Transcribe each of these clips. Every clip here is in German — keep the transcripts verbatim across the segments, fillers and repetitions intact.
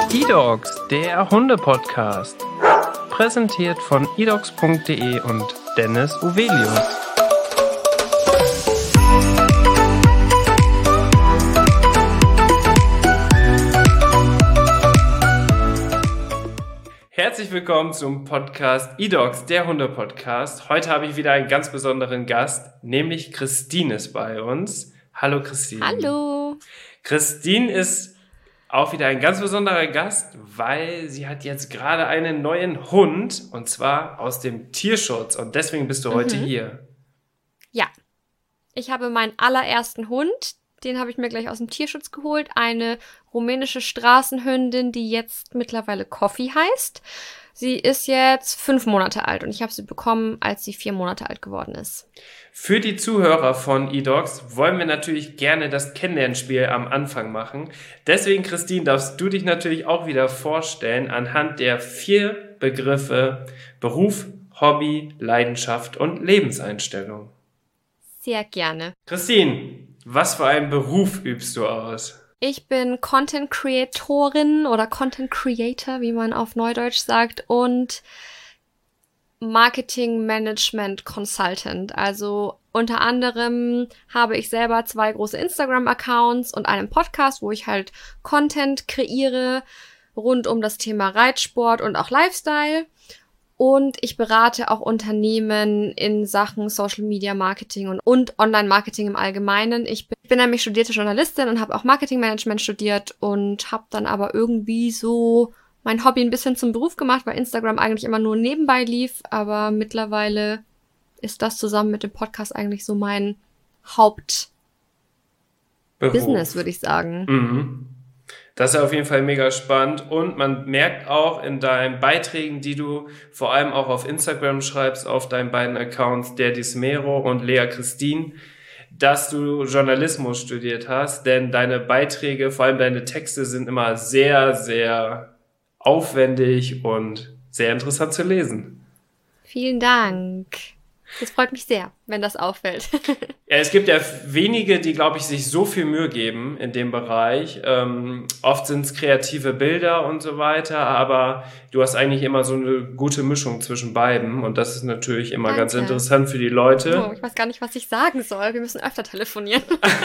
eDogs, der Hunde-Podcast. Präsentiert von edogs punkt de und Dennis Uvelius. Herzlich willkommen zum Podcast eDogs, der Hunde-Podcast. Heute habe ich wieder einen ganz besonderen Gast, nämlich Christine ist bei uns. Hallo Christine. Hallo. Christine ist auch wieder ein ganz besonderer Gast, weil sie hat jetzt gerade einen neuen Hund, und zwar aus dem Tierschutz, und deswegen bist du mhm. heute hier. Ja, ich habe meinen allerersten Hund, den habe ich mir gleich aus dem Tierschutz geholt, eine rumänische Straßenhündin, die jetzt mittlerweile Coffee heißt. Sie ist jetzt fünf Monate alt und ich habe sie bekommen, als sie vier Monate alt geworden ist. Für die Zuhörer von eDogs wollen wir natürlich gerne das Kennenlernspiel am Anfang machen. Deswegen, Christine, darfst du dich natürlich auch wieder vorstellen anhand der vier Begriffe Beruf, Hobby, Leidenschaft und Lebenseinstellung. Sehr gerne. Christine, was für einen Beruf übst du aus? Ich bin Content Creatorin oder Content Creator, wie man auf Neudeutsch sagt, und Marketing Management Consultant. Also unter anderem habe ich selber zwei große Instagram-Accounts und einen Podcast, wo ich halt Content kreiere rund um das Thema Reitsport und auch Lifestyle. Und ich berate auch Unternehmen in Sachen Social Media Marketing und, und Online-Marketing im Allgemeinen. Ich bin, ich bin nämlich studierte Journalistin und habe auch Marketing-Management studiert und habe dann aber irgendwie so mein Hobby ein bisschen zum Beruf gemacht, weil Instagram eigentlich immer nur nebenbei lief. Aber mittlerweile ist das zusammen mit dem Podcast eigentlich so mein Hauptbusiness, würde ich sagen. Mhm. Das ist auf jeden Fall mega spannend, und man merkt auch in deinen Beiträgen, die du vor allem auch auf Instagram schreibst, auf deinen beiden Accounts, der Dismero und Lea Christine, dass du Journalismus studiert hast, denn deine Beiträge, vor allem deine Texte, sind immer sehr, sehr aufwendig und sehr interessant zu lesen. Vielen Dank. Das freut mich sehr, wenn das auffällt. Ja, es gibt ja wenige, die, glaube ich, sich so viel Mühe geben in dem Bereich. Ähm, oft sind es kreative Bilder und so weiter, aber du hast eigentlich immer so eine gute Mischung zwischen beiden, und das ist natürlich immer Danke. Ganz interessant für die Leute. Oh, ich weiß gar nicht, was ich sagen soll. Wir müssen öfter telefonieren.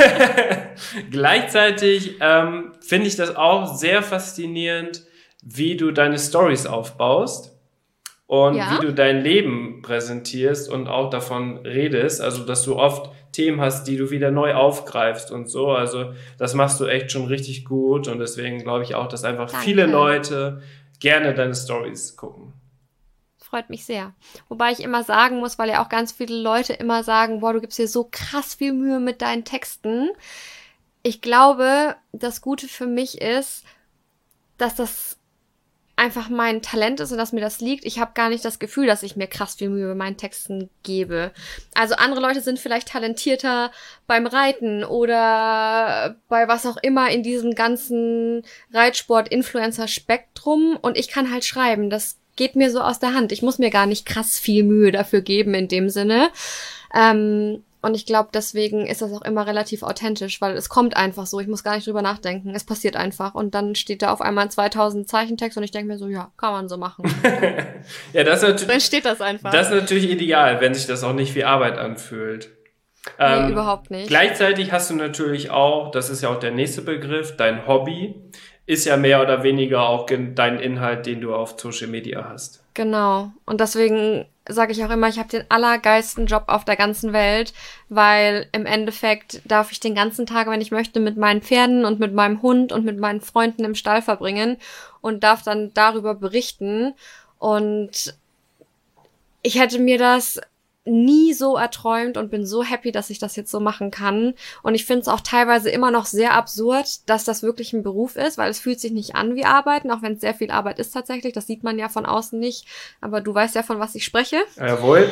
Gleichzeitig ähm, finde ich das auch sehr faszinierend, wie du deine Storys aufbaust. Und ja? wie du dein Leben präsentierst und auch davon redest, also dass du oft Themen hast, die du wieder neu aufgreifst und so, also das machst du echt schon richtig gut, und deswegen glaube ich auch, dass einfach Danke. Viele Leute gerne deine Stories gucken. Freut mich sehr. Wobei ich immer sagen muss, weil ja auch ganz viele Leute immer sagen, boah, du gibst dir so krass viel Mühe mit deinen Texten. Ich glaube, das Gute für mich ist, dass das einfach mein Talent ist und dass mir das liegt. Ich habe gar nicht das Gefühl, dass ich mir krass viel Mühe bei meinen Texten gebe. Also andere Leute sind vielleicht talentierter beim Reiten oder bei was auch immer in diesem ganzen Reitsport-Influencer-Spektrum, und ich kann halt schreiben. Das geht mir so aus der Hand. Ich muss mir gar nicht krass viel Mühe dafür geben in dem Sinne. Ähm, Und ich glaube, deswegen ist das auch immer relativ authentisch, weil es kommt einfach so. Ich muss gar nicht drüber nachdenken. Es passiert einfach. Und dann steht da auf einmal ein zweitausend Zeichentext und ich denke mir so, ja, kann man so machen. Ja, das ist natürlich, dann steht das einfach. Das ist natürlich ideal, wenn sich das auch nicht wie Arbeit anfühlt. Nee, ähm, überhaupt nicht. Gleichzeitig hast du natürlich auch, das ist ja auch der nächste Begriff, dein Hobby ist ja mehr oder weniger auch dein Inhalt, den du auf Social Media hast. Genau. Und deswegen sage ich auch immer, ich habe den allergeilsten Job auf der ganzen Welt, weil im Endeffekt darf ich den ganzen Tag, wenn ich möchte, mit meinen Pferden und mit meinem Hund und mit meinen Freunden im Stall verbringen und darf dann darüber berichten. Und ich hätte mir das nie so erträumt und bin so happy, dass ich das jetzt so machen kann. Und ich finde es auch teilweise immer noch sehr absurd, dass das wirklich ein Beruf ist, weil es fühlt sich nicht an wie Arbeiten, auch wenn es sehr viel Arbeit ist tatsächlich. Das sieht man ja von außen nicht. Aber du weißt ja, von was ich spreche. Jawohl.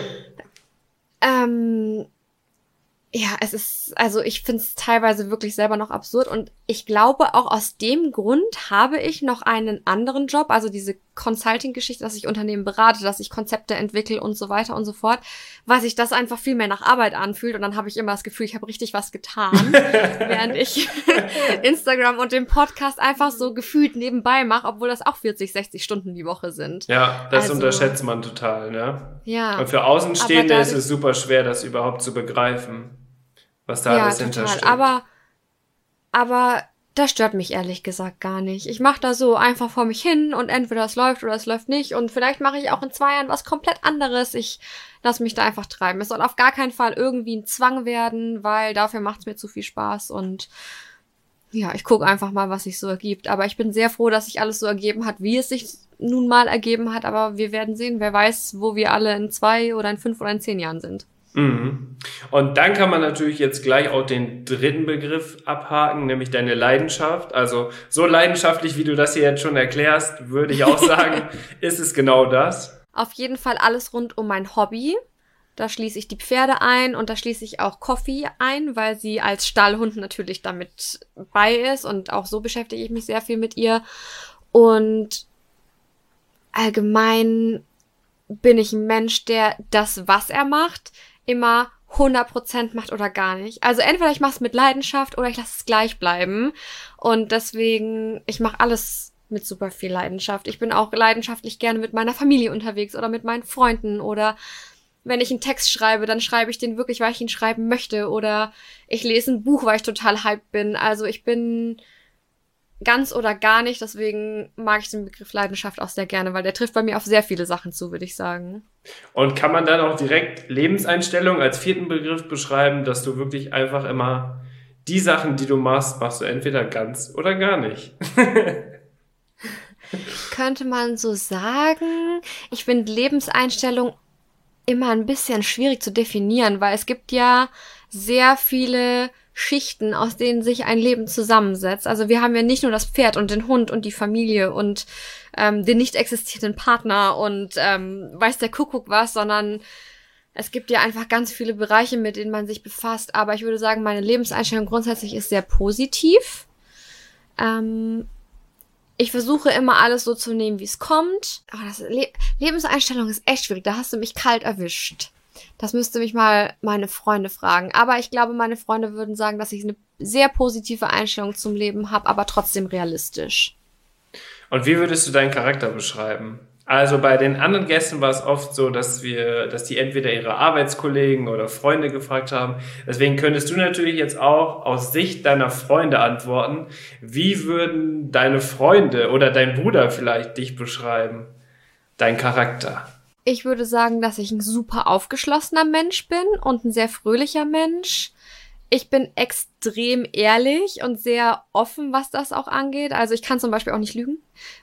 Ähm, ja, es ist, also ich finde es teilweise wirklich selber noch absurd. Und ich glaube, auch aus dem Grund habe ich noch einen anderen Job, also diese Consulting-Geschichte, dass ich Unternehmen berate, dass ich Konzepte entwickle und so weiter und so fort, weil sich das einfach viel mehr nach Arbeit anfühlt und dann habe ich immer das Gefühl, ich habe richtig was getan, während ich Instagram und den Podcast einfach so gefühlt nebenbei mache, obwohl das auch vierzig, sechzig Stunden die Woche sind. Ja, das also, unterschätzt man total, ne? Ja. Und für Außenstehende dadurch, ist es super schwer, das überhaupt zu begreifen, was da ja, alles total. hintersteckt. Aber, aber das stört mich ehrlich gesagt gar nicht. Ich mache da so einfach vor mich hin und entweder es läuft oder es läuft nicht. Und vielleicht mache ich auch in zwei Jahren was komplett anderes. Ich lasse mich da einfach treiben. Es soll auf gar keinen Fall irgendwie ein Zwang werden, weil dafür macht es mir zu viel Spaß. Und ja, ich gucke einfach mal, was sich so ergibt. Aber ich bin sehr froh, dass sich alles so ergeben hat, wie es sich nun mal ergeben hat. Aber wir werden sehen. Wer weiß, wo wir alle in zwei oder in fünf oder in zehn Jahren sind. Mhm. Und dann kann man natürlich jetzt gleich auch den dritten Begriff abhaken, nämlich deine Leidenschaft. Also so leidenschaftlich, wie du das hier jetzt schon erklärst, würde ich auch sagen, ist es genau das. Auf jeden Fall alles rund um mein Hobby. Da schließe ich die Pferde ein und da schließe ich auch Coffee ein, weil sie als Stallhund natürlich damit bei ist und auch so beschäftige ich mich sehr viel mit ihr. Und allgemein bin ich ein Mensch, der das, was er macht, immer hundert Prozent macht oder gar nicht. Also entweder ich mache es mit Leidenschaft oder ich lasse es gleich bleiben. Und deswegen, ich mache alles mit super viel Leidenschaft. Ich bin auch leidenschaftlich gerne mit meiner Familie unterwegs oder mit meinen Freunden. Oder wenn ich einen Text schreibe, dann schreibe ich den wirklich, weil ich ihn schreiben möchte. Oder ich lese ein Buch, weil ich total hyped bin. Also ich bin ganz oder gar nicht. Deswegen mag ich den Begriff Leidenschaft auch sehr gerne, weil der trifft bei mir auf sehr viele Sachen zu, würde ich sagen. Und kann man dann auch direkt Lebenseinstellung als vierten Begriff beschreiben, dass du wirklich einfach immer die Sachen, die du machst, machst du entweder ganz oder gar nicht. Könnte man so sagen. Ich finde Lebenseinstellung immer ein bisschen schwierig zu definieren, weil es gibt ja sehr viele Schichten, aus denen sich ein Leben zusammensetzt. Also wir haben ja nicht nur das Pferd und den Hund und die Familie und ähm, den nicht existierenden Partner und ähm, weiß der Kuckuck was, sondern es gibt ja einfach ganz viele Bereiche, mit denen man sich befasst. Aber ich würde sagen, meine Lebenseinstellung grundsätzlich ist sehr positiv. Ähm, ich versuche immer alles so zu nehmen, wie es kommt. Aber das Le- Lebenseinstellung ist echt schwierig. Da hast du mich kalt erwischt. Das müsste mich mal meine Freunde fragen. Aber ich glaube, meine Freunde würden sagen, dass ich eine sehr positive Einstellung zum Leben habe, aber trotzdem realistisch. Und wie würdest du deinen Charakter beschreiben? Also bei den anderen Gästen war es oft so, dass wir, dass die entweder ihre Arbeitskollegen oder Freunde gefragt haben. Deswegen könntest du natürlich jetzt auch aus Sicht deiner Freunde antworten. Wie würden deine Freunde oder dein Bruder vielleicht dich beschreiben? Dein Charakter? Ich würde sagen, dass ich ein super aufgeschlossener Mensch bin und ein sehr fröhlicher Mensch. Ich bin extrem ehrlich und sehr offen, was das auch angeht. Also ich kann zum Beispiel auch nicht lügen.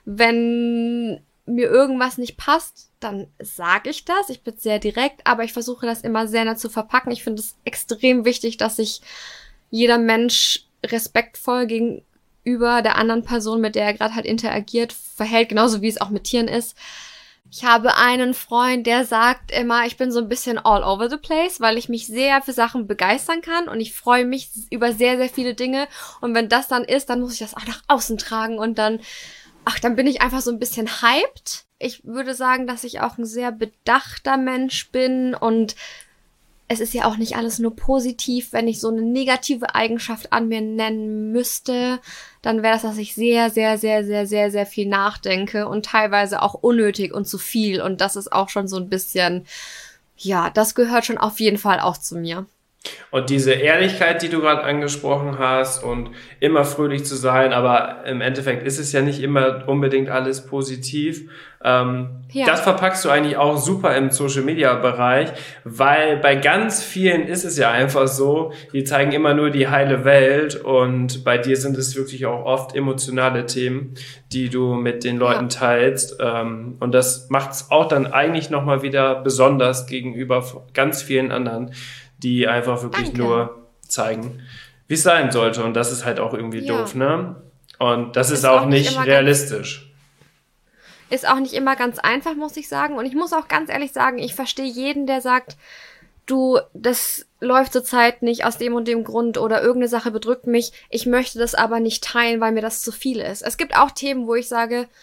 Wenn mir irgendwas nicht passt, dann sage ich das. Ich bin sehr direkt, aber ich versuche das immer sehr nett zu verpacken. Ich finde es extrem wichtig, dass sich jeder Mensch respektvoll gegenüber der anderen Person, mit der er gerade halt interagiert, verhält, genauso wie es auch mit Tieren ist. Ich habe einen Freund, der sagt immer, ich bin so ein bisschen all over the place, weil ich mich sehr für Sachen begeistern kann und ich freue mich über sehr, sehr viele Dinge. Und wenn das dann ist, dann muss ich das auch nach außen tragen und dann, ach, dann bin ich einfach so ein bisschen hyped. Ich würde sagen, dass ich auch ein sehr bedachter Mensch bin und es ist ja auch nicht alles nur positiv. Wenn ich so eine negative Eigenschaft an mir nennen müsste, dann wäre das, dass ich sehr, sehr, sehr, sehr, sehr, sehr viel nachdenke und teilweise auch unnötig und zu viel. Und das ist auch schon so ein bisschen, ja, das gehört schon auf jeden Fall auch zu mir. Und diese Ehrlichkeit, die du gerade angesprochen hast und immer fröhlich zu sein, aber im Endeffekt ist es ja nicht immer unbedingt alles positiv. Ähm, ja. Das verpackst du eigentlich auch super im Social-Media-Bereich, weil bei ganz vielen ist es ja einfach so, die zeigen immer nur die heile Welt und bei dir sind es wirklich auch oft emotionale Themen, die du mit den Leuten ja. teilst. Ähm, und das macht es auch dann eigentlich nochmal wieder besonders gegenüber ganz vielen anderen, die einfach wirklich Danke. nur zeigen, wie es sein sollte. Und das ist halt auch irgendwie ja. doof, ne? Und das ist, ist auch, auch nicht realistisch. Ist auch nicht immer ganz einfach, muss ich sagen. Und ich muss auch ganz ehrlich sagen, ich verstehe jeden, der sagt, du, das läuft zurzeit nicht aus dem und dem Grund oder irgendeine Sache bedrückt mich. Ich möchte das aber nicht teilen, weil mir das zu viel ist. Es gibt auch Themen, wo ich sage,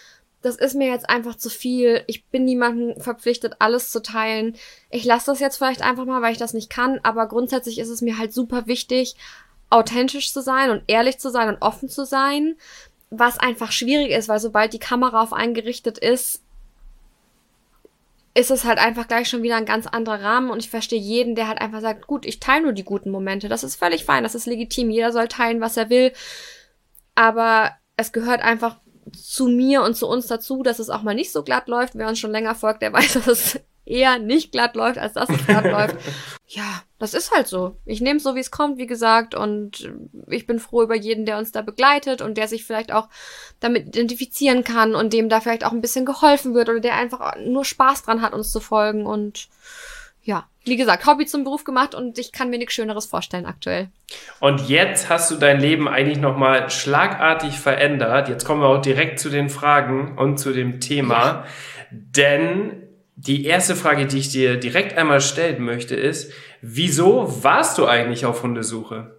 das ist mir jetzt einfach zu viel. Ich bin niemandem verpflichtet, alles zu teilen. Ich lasse das jetzt vielleicht einfach mal, weil ich das nicht kann. Aber grundsätzlich ist es mir halt super wichtig, authentisch zu sein und ehrlich zu sein und offen zu sein. Was einfach schwierig ist, weil sobald die Kamera auf einen gerichtet ist, ist es halt einfach gleich schon wieder ein ganz anderer Rahmen. Und ich verstehe jeden, der halt einfach sagt, gut, ich teile nur die guten Momente. Das ist völlig fein, das ist legitim. Jeder soll teilen, was er will. Aber es gehört einfach zu mir und zu uns dazu, dass es auch mal nicht so glatt läuft. Wer uns schon länger folgt, der weiß, dass es eher nicht glatt läuft, als dass es glatt läuft. Ja, das ist halt so. Ich nehme es so, wie es kommt, wie gesagt, und ich bin froh über jeden, der uns da begleitet und der sich vielleicht auch damit identifizieren kann und dem da vielleicht auch ein bisschen geholfen wird oder der einfach nur Spaß dran hat, uns zu folgen. Und ja, wie gesagt, Hobby zum Beruf gemacht und ich kann mir nichts Schöneres vorstellen aktuell. Und jetzt hast du dein Leben eigentlich nochmal schlagartig verändert. Jetzt kommen wir auch direkt zu den Fragen und zu dem Thema. Ja. Denn die erste Frage, die ich dir direkt einmal stellen möchte, ist, wieso warst du eigentlich auf Hundesuche?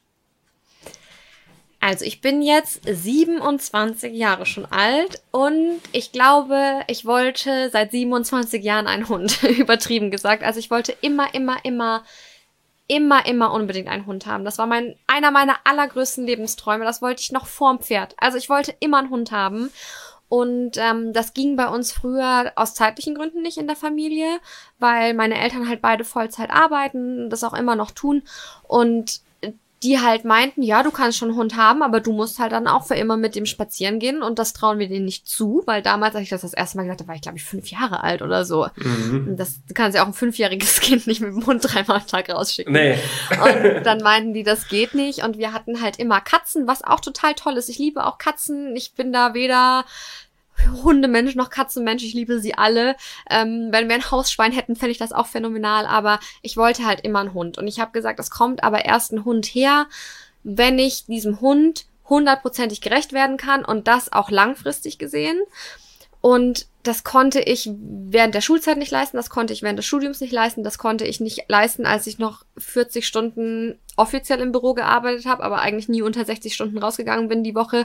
Also ich bin jetzt siebenundzwanzig Jahre schon alt und ich glaube, ich wollte seit siebenundzwanzig Jahren einen Hund, übertrieben gesagt. Also ich wollte immer, immer, immer, immer, immer unbedingt einen Hund haben. Das war mein einer meiner allergrößten Lebensträume. Das wollte ich noch vorm Pferd. Also ich wollte immer einen Hund haben. Und ähm, das ging bei uns früher aus zeitlichen Gründen nicht in der Familie, weil meine Eltern halt beide Vollzeit arbeiten, das auch immer noch tun. Und die halt meinten, ja, du kannst schon einen Hund haben, aber du musst halt dann auch für immer mit dem spazieren gehen. Und das trauen wir denen nicht zu, weil damals, als ich das das erste Mal gesagt habe, war ich, glaube ich, fünf Jahre alt oder so. Mhm. Das, du kannst ja auch ein fünfjähriges Kind nicht mit dem Hund dreimal am Tag rausschicken. Nee. Und dann meinten die, das geht nicht. Und wir hatten halt immer Katzen, was auch total toll ist. Ich liebe auch Katzen. Ich bin da weder Hundemensch noch Katzenmensch, ich liebe sie alle. Ähm, wenn wir ein Hausschwein hätten, fände ich das auch phänomenal, aber ich wollte halt immer einen Hund. Und ich habe gesagt, es kommt aber erst ein Hund her, wenn ich diesem Hund hundertprozentig gerecht werden kann und das auch langfristig gesehen. Und das konnte ich während der Schulzeit nicht leisten, das konnte ich während des Studiums nicht leisten, das konnte ich nicht leisten, als ich noch vierzig Stunden offiziell im Büro gearbeitet habe, aber eigentlich nie unter sechzig Stunden rausgegangen bin die Woche.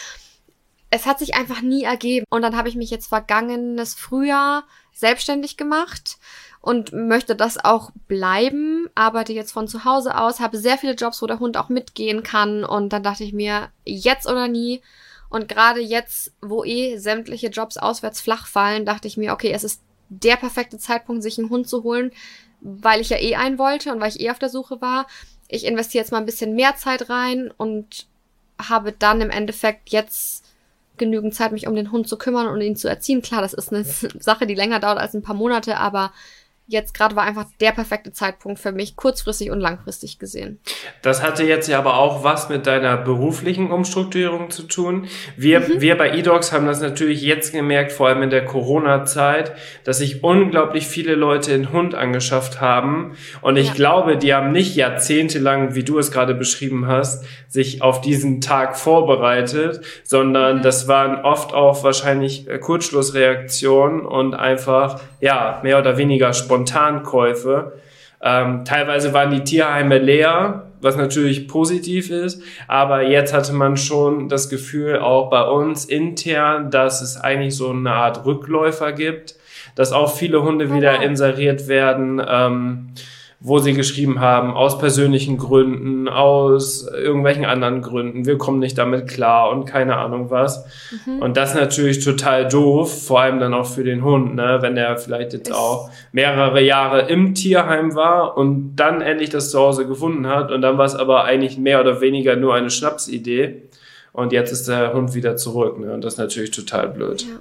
Es hat sich einfach nie ergeben. Und dann habe ich mich jetzt vergangenes Frühjahr selbstständig gemacht und möchte das auch bleiben. Arbeite jetzt von zu Hause aus, habe sehr viele Jobs, wo der Hund auch mitgehen kann. Und dann dachte ich mir, jetzt oder nie. Und gerade jetzt, wo eh sämtliche Jobs auswärts flach fallen, dachte ich mir, okay, es ist der perfekte Zeitpunkt, sich einen Hund zu holen, weil ich ja eh einen wollte und weil ich eh auf der Suche war. Ich investiere jetzt mal ein bisschen mehr Zeit rein und habe dann im Endeffekt jetzt genügend Zeit, mich um den Hund zu kümmern und ihn zu erziehen. Klar, das ist eine Sache, die länger dauert als ein paar Monate, aber jetzt gerade war einfach der perfekte Zeitpunkt für mich, kurzfristig und langfristig gesehen. Das hatte jetzt ja aber auch was mit deiner beruflichen Umstrukturierung zu tun. Wir, mhm. wir bei eDogs haben das natürlich jetzt gemerkt, vor allem in der Corona-Zeit, dass sich unglaublich viele Leute einen Hund angeschafft haben. Und ich ja. glaube, die haben nicht jahrzehntelang, wie du es gerade beschrieben hast, sich auf diesen Tag vorbereitet, sondern mhm. das waren oft auch wahrscheinlich Kurzschlussreaktionen und einfach, ja, mehr oder weniger Spontankäufe. Ähm, teilweise waren die Tierheime leer, was natürlich positiv ist, aber jetzt hatte man schon das Gefühl, auch bei uns intern, dass es eigentlich so eine Art Rückläufer gibt, dass auch viele Hunde wieder inseriert werden, ähm, wo sie geschrieben haben, aus persönlichen Gründen, aus irgendwelchen anderen Gründen, wir kommen nicht damit klar und keine Ahnung was. Mhm. Und das ist natürlich total doof, vor allem dann auch für den Hund, ne, wenn er vielleicht jetzt auch mehrere Jahre im Tierheim war und dann endlich das Zuhause gefunden hat und dann war es aber eigentlich mehr oder weniger nur eine Schnapsidee und jetzt ist der Hund wieder zurück, ne, und das ist natürlich total blöd. Ja.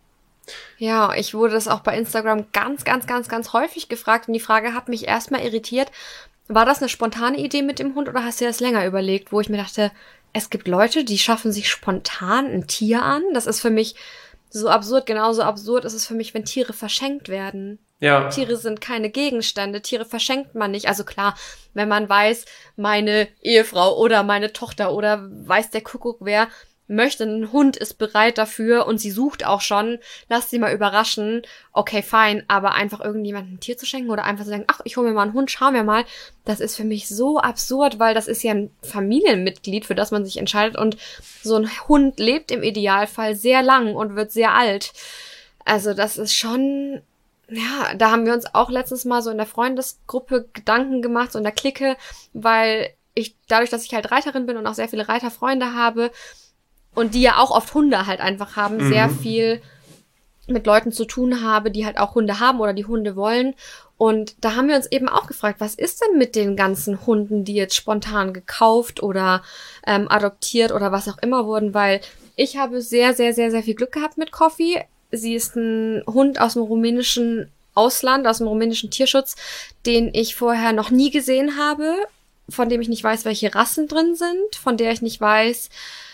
Ja, ich wurde das auch bei Instagram ganz, ganz, ganz, ganz häufig gefragt und die Frage hat mich erstmal irritiert. War das eine spontane Idee mit dem Hund oder hast du dir das länger überlegt, wo ich mir dachte, es gibt Leute, die schaffen sich spontan ein Tier an? Das ist für mich so absurd, genauso absurd ist es für mich, wenn Tiere verschenkt werden. Ja. Tiere sind keine Gegenstände, Tiere verschenkt man nicht. Also klar, wenn man weiß, meine Ehefrau oder meine Tochter oder weiß der Kuckuck wer möchte ein Hund, ist bereit dafür und sie sucht auch schon, lasst sie mal überraschen, okay, fein, aber einfach irgendjemandem ein Tier zu schenken oder einfach zu sagen, ach, ich hole mir mal einen Hund, schauen wir mal, das ist für mich so absurd, weil das ist ja ein Familienmitglied, für das man sich entscheidet und so ein Hund lebt im Idealfall sehr lang und wird sehr alt. Also das ist schon, ja, da haben wir uns auch letztens mal so in der Freundesgruppe Gedanken gemacht, so in der Clique, weil ich, dadurch, dass ich halt Reiterin bin und auch sehr viele Reiterfreunde habe, und die ja auch oft Hunde halt einfach haben, mhm. sehr viel mit Leuten zu tun habe, die halt auch Hunde haben oder die Hunde wollen. Und da haben wir uns eben auch gefragt, was ist denn mit den ganzen Hunden, die jetzt spontan gekauft oder ähm, adoptiert oder was auch immer wurden, weil ich habe sehr, sehr, sehr, sehr viel Glück gehabt mit Coffee. Sie ist ein Hund aus dem rumänischen Ausland, aus dem rumänischen Tierschutz, den ich vorher noch nie gesehen habe, von dem ich nicht weiß, welche Rassen drin sind, von der ich nicht weiß,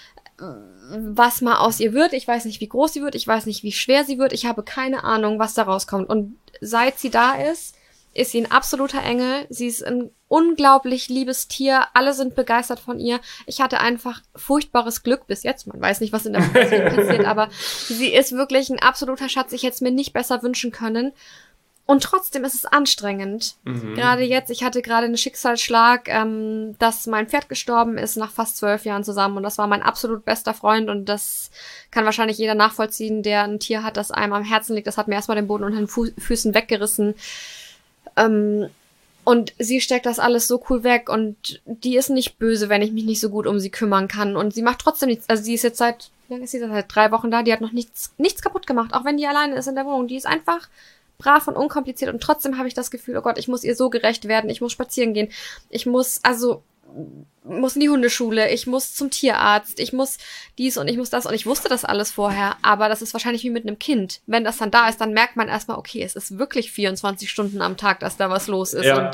was mal aus ihr wird. Ich weiß nicht, wie groß sie wird. Ich weiß nicht, wie schwer sie wird. Ich habe keine Ahnung, was da rauskommt. Und seit sie da ist, ist sie ein absoluter Engel. Sie ist ein unglaublich liebes Tier. Alle sind begeistert von ihr. Ich hatte einfach furchtbares Glück bis jetzt. Man weiß nicht, was in der Zukunft passiert, aber sie ist wirklich ein absoluter Schatz. Ich hätte es mir nicht besser wünschen können. Und trotzdem ist es anstrengend. Mhm. Gerade jetzt, ich hatte gerade einen Schicksalsschlag, ähm, dass mein Pferd gestorben ist nach fast zwölf Jahren zusammen. Und das war mein absolut bester Freund. Und das kann wahrscheinlich jeder nachvollziehen, der ein Tier hat, das einem am Herzen liegt. Das hat mir erstmal den Boden unter den Fu- Füßen weggerissen. Ähm, und sie steckt das alles so cool weg. Und die ist nicht böse, wenn ich mich nicht so gut um sie kümmern kann. Und sie macht trotzdem nichts. Also sie ist jetzt seit, wie lange ist sie seit drei Wochen da? Die hat noch nichts, nichts kaputt gemacht. Auch wenn die alleine ist in der Wohnung. Die ist einfach brav und unkompliziert und trotzdem habe ich das Gefühl, oh Gott, ich muss ihr so gerecht werden, ich muss spazieren gehen, ich muss, also, muss in die Hundeschule, ich muss zum Tierarzt, ich muss dies und ich muss das und ich wusste das alles vorher, aber das ist wahrscheinlich wie mit einem Kind. Wenn das dann da ist, dann merkt man erstmal, okay, es ist wirklich vierundzwanzig Stunden am Tag, dass da was los ist ja. und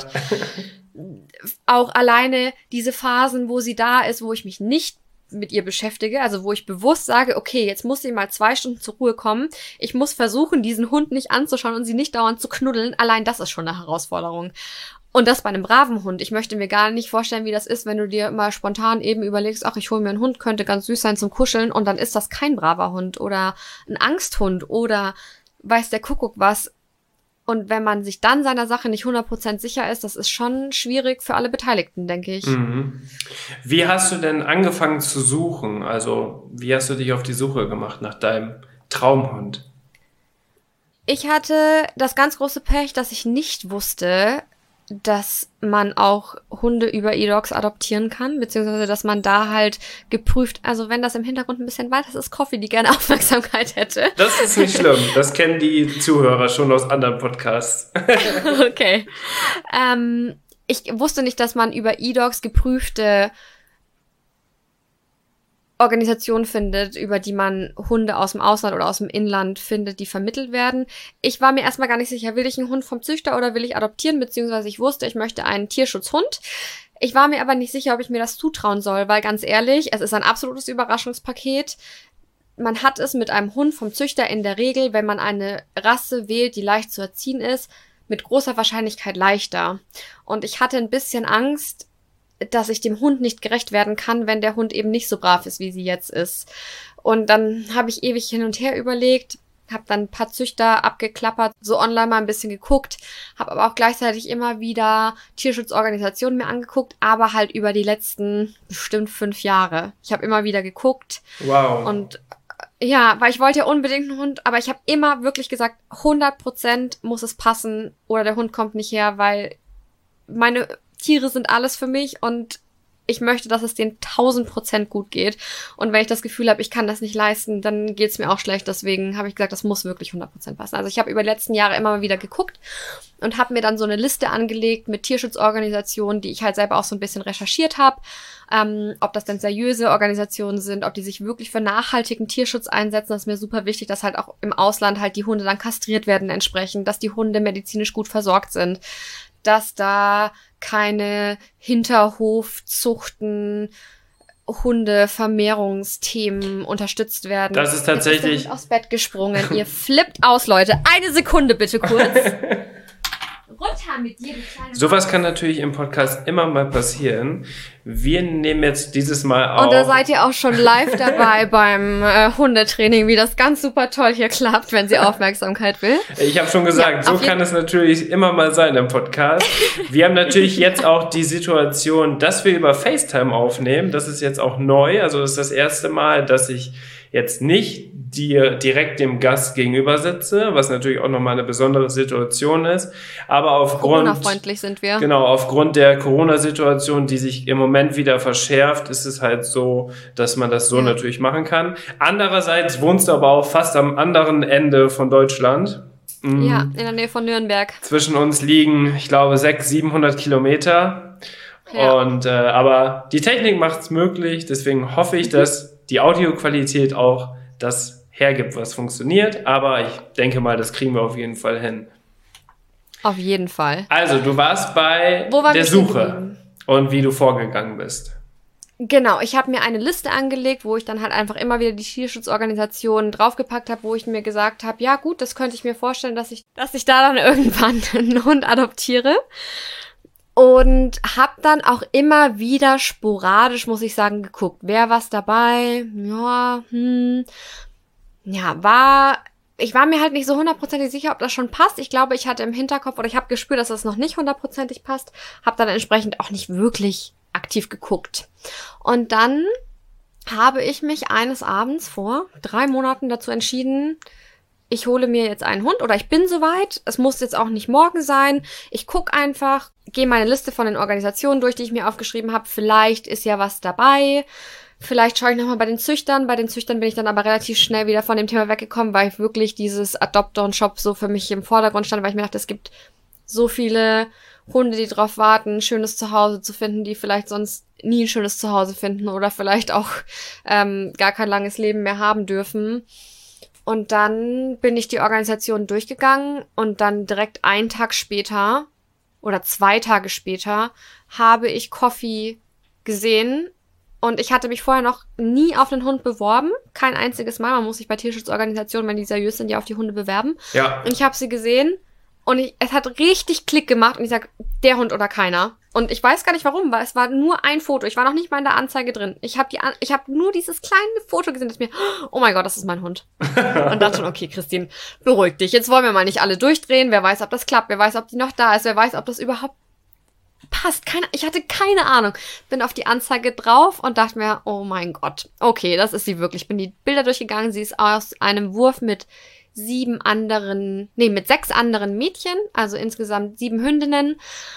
auch alleine diese Phasen, wo sie da ist, wo ich mich nicht mit ihr beschäftige, also wo ich bewusst sage, okay, jetzt muss sie mal zwei Stunden zur Ruhe kommen. Ich muss versuchen, diesen Hund nicht anzuschauen und sie nicht dauernd zu knuddeln. Allein das ist schon eine Herausforderung. Und das bei einem braven Hund. Ich möchte mir gar nicht vorstellen, wie das ist, wenn du dir mal spontan eben überlegst, ach, ich hole mir einen Hund, könnte ganz süß sein zum Kuscheln und dann ist das kein braver Hund oder ein Angsthund oder weiß der Kuckuck was. Und wenn man sich dann seiner Sache nicht hundert Prozent sicher ist, das ist schon schwierig für alle Beteiligten, denke ich. Mhm. Wie hast du denn angefangen zu suchen? Also, wie hast du dich auf die Suche gemacht nach deinem Traumhund? Ich hatte das ganz große Pech, dass ich nicht wusste, dass man auch Hunde über E-Dogs adoptieren kann, beziehungsweise dass man da halt geprüft, also wenn das im Hintergrund ein bisschen weit ist, ist Coffee, die gerne Aufmerksamkeit hätte. Das ist nicht schlimm, das kennen die Zuhörer schon aus anderen Podcasts. Okay. Ähm, ich wusste nicht, dass man über E-Dogs geprüfte Organisation findet, über die man Hunde aus dem Ausland oder aus dem Inland findet, die vermittelt werden. Ich war mir erstmal gar nicht sicher, will ich einen Hund vom Züchter oder will ich adoptieren, beziehungsweise ich wusste, ich möchte einen Tierschutzhund. Ich war mir aber nicht sicher, ob ich mir das zutrauen soll, weil ganz ehrlich, es ist ein absolutes Überraschungspaket. Man hat es mit einem Hund vom Züchter in der Regel, wenn man eine Rasse wählt, die leicht zu erziehen ist, mit großer Wahrscheinlichkeit leichter. Und ich hatte ein bisschen Angst, dass ich dem Hund nicht gerecht werden kann, wenn der Hund eben nicht so brav ist, wie sie jetzt ist. Und dann habe ich ewig hin und her überlegt, habe dann ein paar Züchter abgeklappert, so online mal ein bisschen geguckt, habe aber auch gleichzeitig immer wieder Tierschutzorganisationen mir angeguckt, aber halt über die letzten bestimmt fünf Jahre. Ich habe immer wieder geguckt. Wow. Und ja, weil ich wollte ja unbedingt einen Hund, aber ich habe immer wirklich gesagt, hundert Prozent muss es passen oder der Hund kommt nicht her, weil meine Tiere sind alles für mich und ich möchte, dass es denen tausend Prozent gut geht. Und wenn ich das Gefühl habe, ich kann das nicht leisten, dann geht's mir auch schlecht. Deswegen habe ich gesagt, das muss wirklich hundert Prozent passen. Also ich habe über die letzten Jahre immer mal wieder geguckt und habe mir dann so eine Liste angelegt mit Tierschutzorganisationen, die ich halt selber auch so ein bisschen recherchiert habe. Ähm, ob das denn seriöse Organisationen sind, ob die sich wirklich für nachhaltigen Tierschutz einsetzen. Das ist mir super wichtig, dass halt auch im Ausland halt die Hunde dann kastriert werden entsprechend, dass die Hunde medizinisch gut versorgt sind, dass da keine Hinterhofzuchten, Hundevermehrungsthemen unterstützt werden. Das ist tatsächlich... Jetzt ist der Hund aufs Bett gesprungen. Ihr flippt aus, Leute. Eine Sekunde bitte kurz. Runter mit jedem kleinen Sowas Haus. kann natürlich im Podcast immer mal passieren. Wir nehmen jetzt dieses Mal auf. Und da seid ihr auch schon live dabei beim äh, Hundetraining, wie das ganz super toll hier klappt, wenn sie Aufmerksamkeit will. Ich habe schon gesagt, Ja, so auf kann es natürlich immer mal sein im Podcast. Wir haben natürlich jetzt auch die Situation, dass wir über FaceTime aufnehmen. Das ist jetzt auch neu. Also das ist das erste Mal, dass ich jetzt nicht dir direkt dem Gast gegenüber sitze, was natürlich auch nochmal eine besondere Situation ist. Aber aufgrund, Corona-freundlich sind wir. genau, aufgrund der Corona-Situation, die sich im Moment wieder verschärft, ist es halt so, dass man das so Ja. natürlich machen kann. Andererseits wohnst du aber auch fast am anderen Ende von Deutschland. Mhm. Ja, in der Nähe von Nürnberg. Zwischen uns liegen, ich glaube, sechshundert, siebenhundert Kilometer. Ja. Und äh, aber die Technik macht es möglich, deswegen hoffe ich, dass die Audioqualität auch das hergibt, was funktioniert. Aber ich denke mal, das kriegen wir auf jeden Fall hin. Auf jeden Fall. Also, du warst bei Wo waren der wir stehen Suche geblieben? und wie du vorgegangen bist. Genau, ich habe mir eine Liste angelegt, wo ich dann halt einfach immer wieder die Tierschutzorganisationen draufgepackt habe, wo ich mir gesagt habe, ja gut, das könnte ich mir vorstellen, dass ich, dass ich da dann irgendwann einen Hund adoptiere. Und habe dann auch immer wieder sporadisch, muss ich sagen, geguckt, wer was dabei, ja, hm, ja, war, ich war mir halt nicht so hundertprozentig sicher, ob das schon passt. Ich glaube, ich hatte im Hinterkopf oder ich habe gespürt, dass das noch nicht hundertprozentig passt, habe dann entsprechend auch nicht wirklich aktiv geguckt. Und dann habe ich mich eines Abends vor drei Monaten dazu entschieden, ich hole mir jetzt einen Hund oder ich bin soweit. Es muss jetzt auch nicht morgen sein. Ich gucke einfach, gehe meine Liste von den Organisationen durch, die ich mir aufgeschrieben habe. Vielleicht ist ja was dabei. Vielleicht schaue ich nochmal bei den Züchtern. Bei den Züchtern bin ich dann aber relativ schnell wieder von dem Thema weggekommen, weil ich wirklich dieses Adopter und Shop so für mich im Vordergrund stand, weil ich mir dachte, es gibt so viele Hunde, die drauf warten, ein schönes Zuhause zu finden, die vielleicht sonst nie ein schönes Zuhause finden oder vielleicht auch ähm, gar kein langes Leben mehr haben dürfen. Und dann bin ich die Organisation durchgegangen und dann direkt einen Tag später oder zwei Tage später habe ich Coffee gesehen und ich hatte mich vorher noch nie auf einen Hund beworben. Kein einziges Mal. Man muss sich bei Tierschutzorganisationen, wenn die seriös sind, ja auf die Hunde bewerben. Ja. Und ich habe sie gesehen und ich, es hat richtig Klick gemacht und ich sag, der Hund oder keiner. Und ich weiß gar nicht warum, weil es war nur ein Foto. Ich war noch nicht mal in der Anzeige drin. Ich habe die, An- ich habe nur dieses kleine Foto gesehen, das mir, oh mein Gott, das ist mein Hund. Und dachte schon, okay, Christine, beruhig dich. Jetzt wollen wir mal nicht alle durchdrehen. Wer weiß, ob das klappt. Wer weiß, ob die noch da ist. Wer weiß, ob das überhaupt passt. Keine, ich hatte keine Ahnung. Bin auf die Anzeige drauf und dachte mir, oh mein Gott, okay, das ist sie wirklich. Bin die Bilder durchgegangen. Sie ist aus einem Wurf mit sieben anderen, nee, mit sechs anderen Mädchen. Also insgesamt sieben Hündinnen,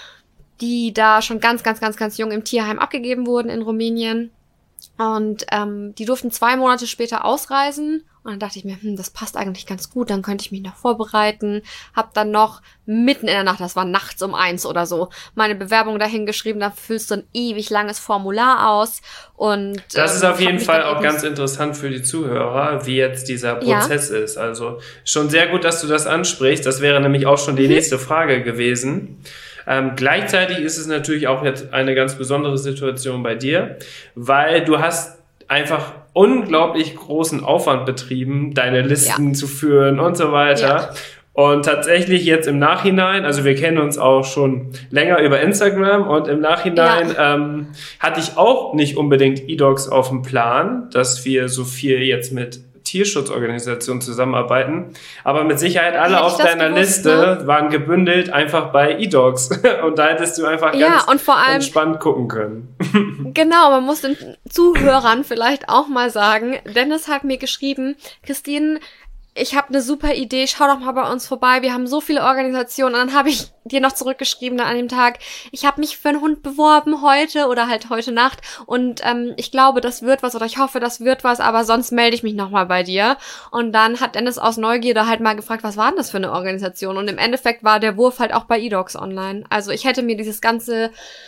die da schon ganz, ganz, ganz, ganz jung im Tierheim abgegeben wurden in Rumänien. Und ähm, die durften zwei Monate später ausreisen. Und dann dachte ich mir, hm, das passt eigentlich ganz gut, dann könnte ich mich noch vorbereiten. Hab dann noch mitten in der Nacht, das war nachts um eins oder so, meine Bewerbung dahin geschrieben. Da füllst du ein ewig langes Formular aus. Und Das ist ähm, auf jeden hab mich Fall dann auch eben- ganz interessant für die Zuhörer, wie jetzt dieser Ja. Prozess ist. Also schon sehr gut, dass du das ansprichst. Das wäre nämlich auch schon die Mhm. nächste Frage gewesen. Ähm, gleichzeitig ist es natürlich auch jetzt eine ganz besondere Situation bei dir, weil du hast einfach unglaublich großen Aufwand betrieben, deine Listen zu führen und so weiter. Ja. Und tatsächlich jetzt im Nachhinein, also wir kennen uns auch schon länger über Instagram und im Nachhinein ähm, hatte ich auch nicht unbedingt eDogs auf dem Plan, dass wir so viel jetzt mit Tierschutzorganisationen zusammenarbeiten. Aber mit Sicherheit alle Hätte ich auf das deiner gewusst, Liste ne? waren gebündelt einfach bei eDogs. Und da hättest du einfach Ja, ganz und vor allem- entspannt gucken können. Genau, man muss den Zuhörern vielleicht auch mal sagen, Dennis hat mir geschrieben, Christine, ich habe eine super Idee, schau doch mal bei uns vorbei, wir haben so viele Organisationen. Und dann habe ich dir noch zurückgeschrieben an dem Tag, ich habe mich für einen Hund beworben heute oder halt heute Nacht und ähm, ich glaube, das wird was oder ich hoffe, das wird was, aber sonst melde ich mich nochmal bei dir. Und dann hat Dennis aus Neugierde halt mal gefragt, was war denn das für eine Organisation? Und im Endeffekt war der Wurf halt auch bei eDogs online. Also ich hätte mir dieses ganze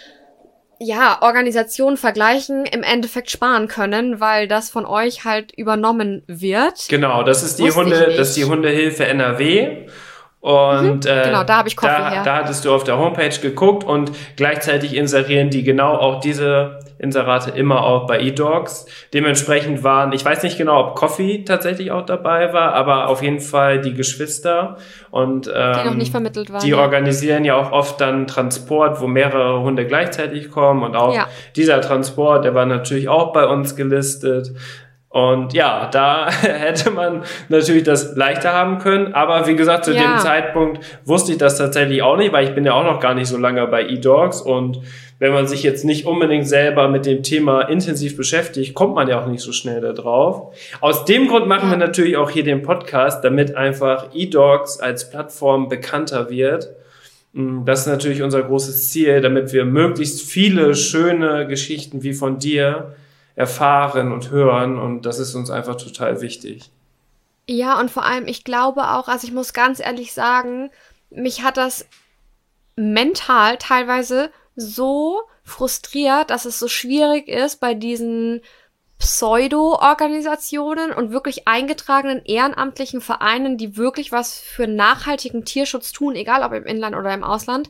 ja, Organisationen vergleichen, im Endeffekt sparen können, weil das von euch halt übernommen wird. Genau, das ist die Wusste ich Hunde, nicht. das ist die Hundehilfe N R W. Und äh, genau, da habe ich Coffee da, her. da hattest du auf der Homepage geguckt und gleichzeitig inserieren die genau auch diese Inserate immer auch bei eDogs. Dementsprechend waren, ich weiß nicht genau, ob Coffee tatsächlich auch dabei war, aber auf jeden Fall die Geschwister und ähm, die noch nicht vermittelt waren. Die ja. organisieren ja auch oft dann Transport, wo mehrere Hunde gleichzeitig kommen und auch Ja. dieser Transport, der war natürlich auch bei uns gelistet. Und ja, da hätte man natürlich das leichter haben können. Aber wie gesagt, zu Ja. dem Zeitpunkt wusste ich das tatsächlich auch nicht, weil ich bin ja auch noch gar nicht so lange bei eDogs. Und wenn man sich jetzt nicht unbedingt selber mit dem Thema intensiv beschäftigt, kommt man ja auch nicht so schnell da drauf. Aus dem Grund machen Ja. wir natürlich auch hier den Podcast, damit einfach eDogs als Plattform bekannter wird. Das ist natürlich unser großes Ziel, damit wir möglichst viele schöne Geschichten wie von dir erfahren und hören, und das ist uns einfach total wichtig. Ja, und vor allem, ich glaube auch, also ich muss ganz ehrlich sagen, mich hat das mental teilweise so frustriert, dass es so schwierig ist, bei diesen Pseudo-Organisationen und wirklich eingetragenen ehrenamtlichen Vereinen, die wirklich was für nachhaltigen Tierschutz tun, egal ob im Inland oder im Ausland,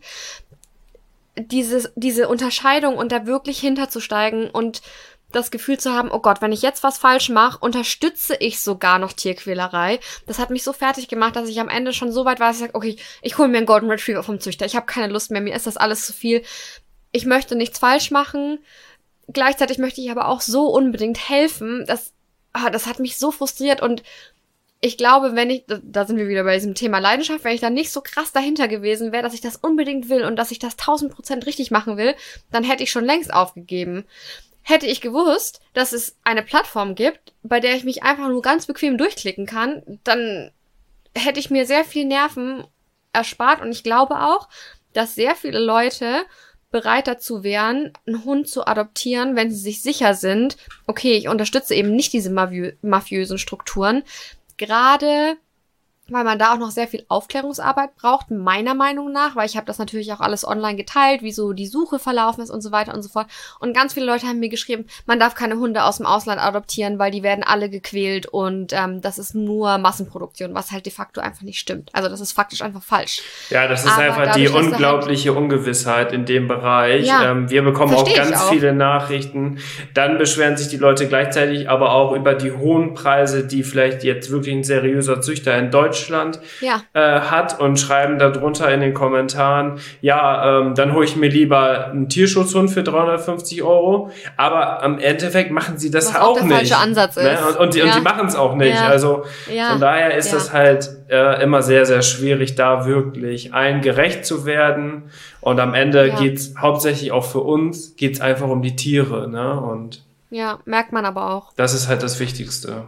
dieses, diese Unterscheidung und da wirklich hinterzusteigen und das Gefühl zu haben, oh Gott, wenn ich jetzt was falsch mache, unterstütze ich sogar noch Tierquälerei. Das hat mich so fertig gemacht, dass ich am Ende schon so weit war, dass ich sage, okay, ich hole mir einen Golden Retriever vom Züchter. Ich habe keine Lust mehr, mir ist das alles zu viel. Ich möchte nichts falsch machen. Gleichzeitig möchte ich aber auch so unbedingt helfen. Das, ah, das hat mich so frustriert und ich glaube, wenn ich, da sind wir wieder bei diesem Thema Leidenschaft, wenn ich da nicht so krass dahinter gewesen wäre, dass ich das unbedingt will und dass ich das tausend Prozent richtig machen will, dann hätte ich schon längst aufgegeben. Hätte ich gewusst, dass es eine Plattform gibt, bei der ich mich einfach nur ganz bequem durchklicken kann, dann hätte ich mir sehr viel Nerven erspart. Und ich glaube auch, dass sehr viele Leute bereit dazu wären, einen Hund zu adoptieren, wenn sie sich sicher sind, okay, ich unterstütze eben nicht diese mafiö- mafiösen Strukturen. Gerade weil man da auch noch sehr viel Aufklärungsarbeit braucht, meiner Meinung nach, weil ich habe das natürlich auch alles online geteilt, wie so die Suche verlaufen ist und so weiter und so fort. Und ganz viele Leute haben mir geschrieben, man darf keine Hunde aus dem Ausland adoptieren, weil die werden alle gequält und ähm, das ist nur Massenproduktion, was halt de facto einfach nicht stimmt. Also das ist faktisch einfach falsch. Ja, das ist Aber einfach dadurch, die dass da unglaubliche Ungewissheit in dem Bereich. Ja, ähm, wir bekommen auch versteh ich ganz auch. viele Nachrichten. Dann beschweren sich die Leute gleichzeitig aber auch über die hohen Preise, die vielleicht jetzt wirklich ein seriöser Züchter in Deutschland Ja. Äh, hat und schreiben darunter in den Kommentaren, ja, ähm, dann hole ich mir lieber einen Tierschutzhund für dreihundertfünfzig Euro, aber am Endeffekt machen sie das Was auch auch der nicht. falsche Ansatz Ne? ist. Und, und die, Ja. und die machen es auch nicht. Ja. Also Ja. von daher ist Ja. das halt äh, immer sehr, sehr schwierig, da wirklich allen gerecht zu werden. Und am Ende Ja. geht's hauptsächlich auch für uns, geht's einfach um die Tiere. Ne? Und Ja, merkt man aber auch. das ist halt das Wichtigste.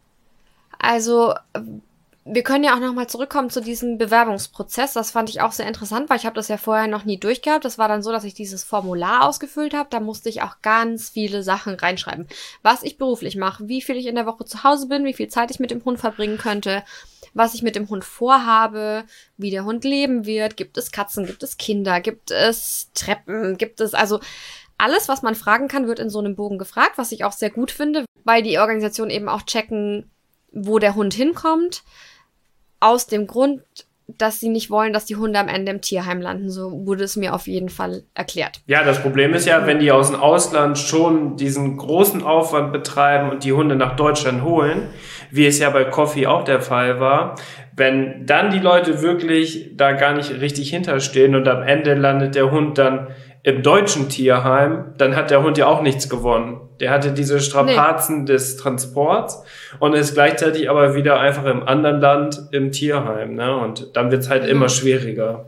Also, wir können ja auch nochmal zurückkommen zu diesem Bewerbungsprozess. Das fand ich auch sehr interessant, weil ich habe das ja vorher noch nie durchgehabt. Das war dann so, dass ich dieses Formular ausgefüllt habe. Da musste ich auch ganz viele Sachen reinschreiben. Was ich beruflich mache, wie viel ich in der Woche zu Hause bin, wie viel Zeit ich mit dem Hund verbringen könnte, was ich mit dem Hund vorhabe, wie der Hund leben wird. Gibt es Katzen, gibt es Kinder, gibt es Treppen, gibt es also... Alles, was man fragen kann, wird in so einem Bogen gefragt, was ich auch sehr gut finde, weil die Organisationen eben auch checken, wo der Hund hinkommt. Aus dem Grund, dass sie nicht wollen, dass die Hunde am Ende im Tierheim landen. So wurde es mir auf jeden Fall erklärt. Ja, das Problem ist ja, wenn die aus dem Ausland schon diesen großen Aufwand betreiben und die Hunde nach Deutschland holen, wie es ja bei Coffee auch der Fall war, wenn dann die Leute wirklich da gar nicht richtig hinterstehen und am Ende landet der Hund dann im deutschen Tierheim, dann hat der Hund ja auch nichts gewonnen. Der hatte diese Strapazen nee. des Transports und ist gleichzeitig aber wieder einfach im anderen Land im Tierheim. Ne? Und dann wird's halt Mhm. immer schwieriger.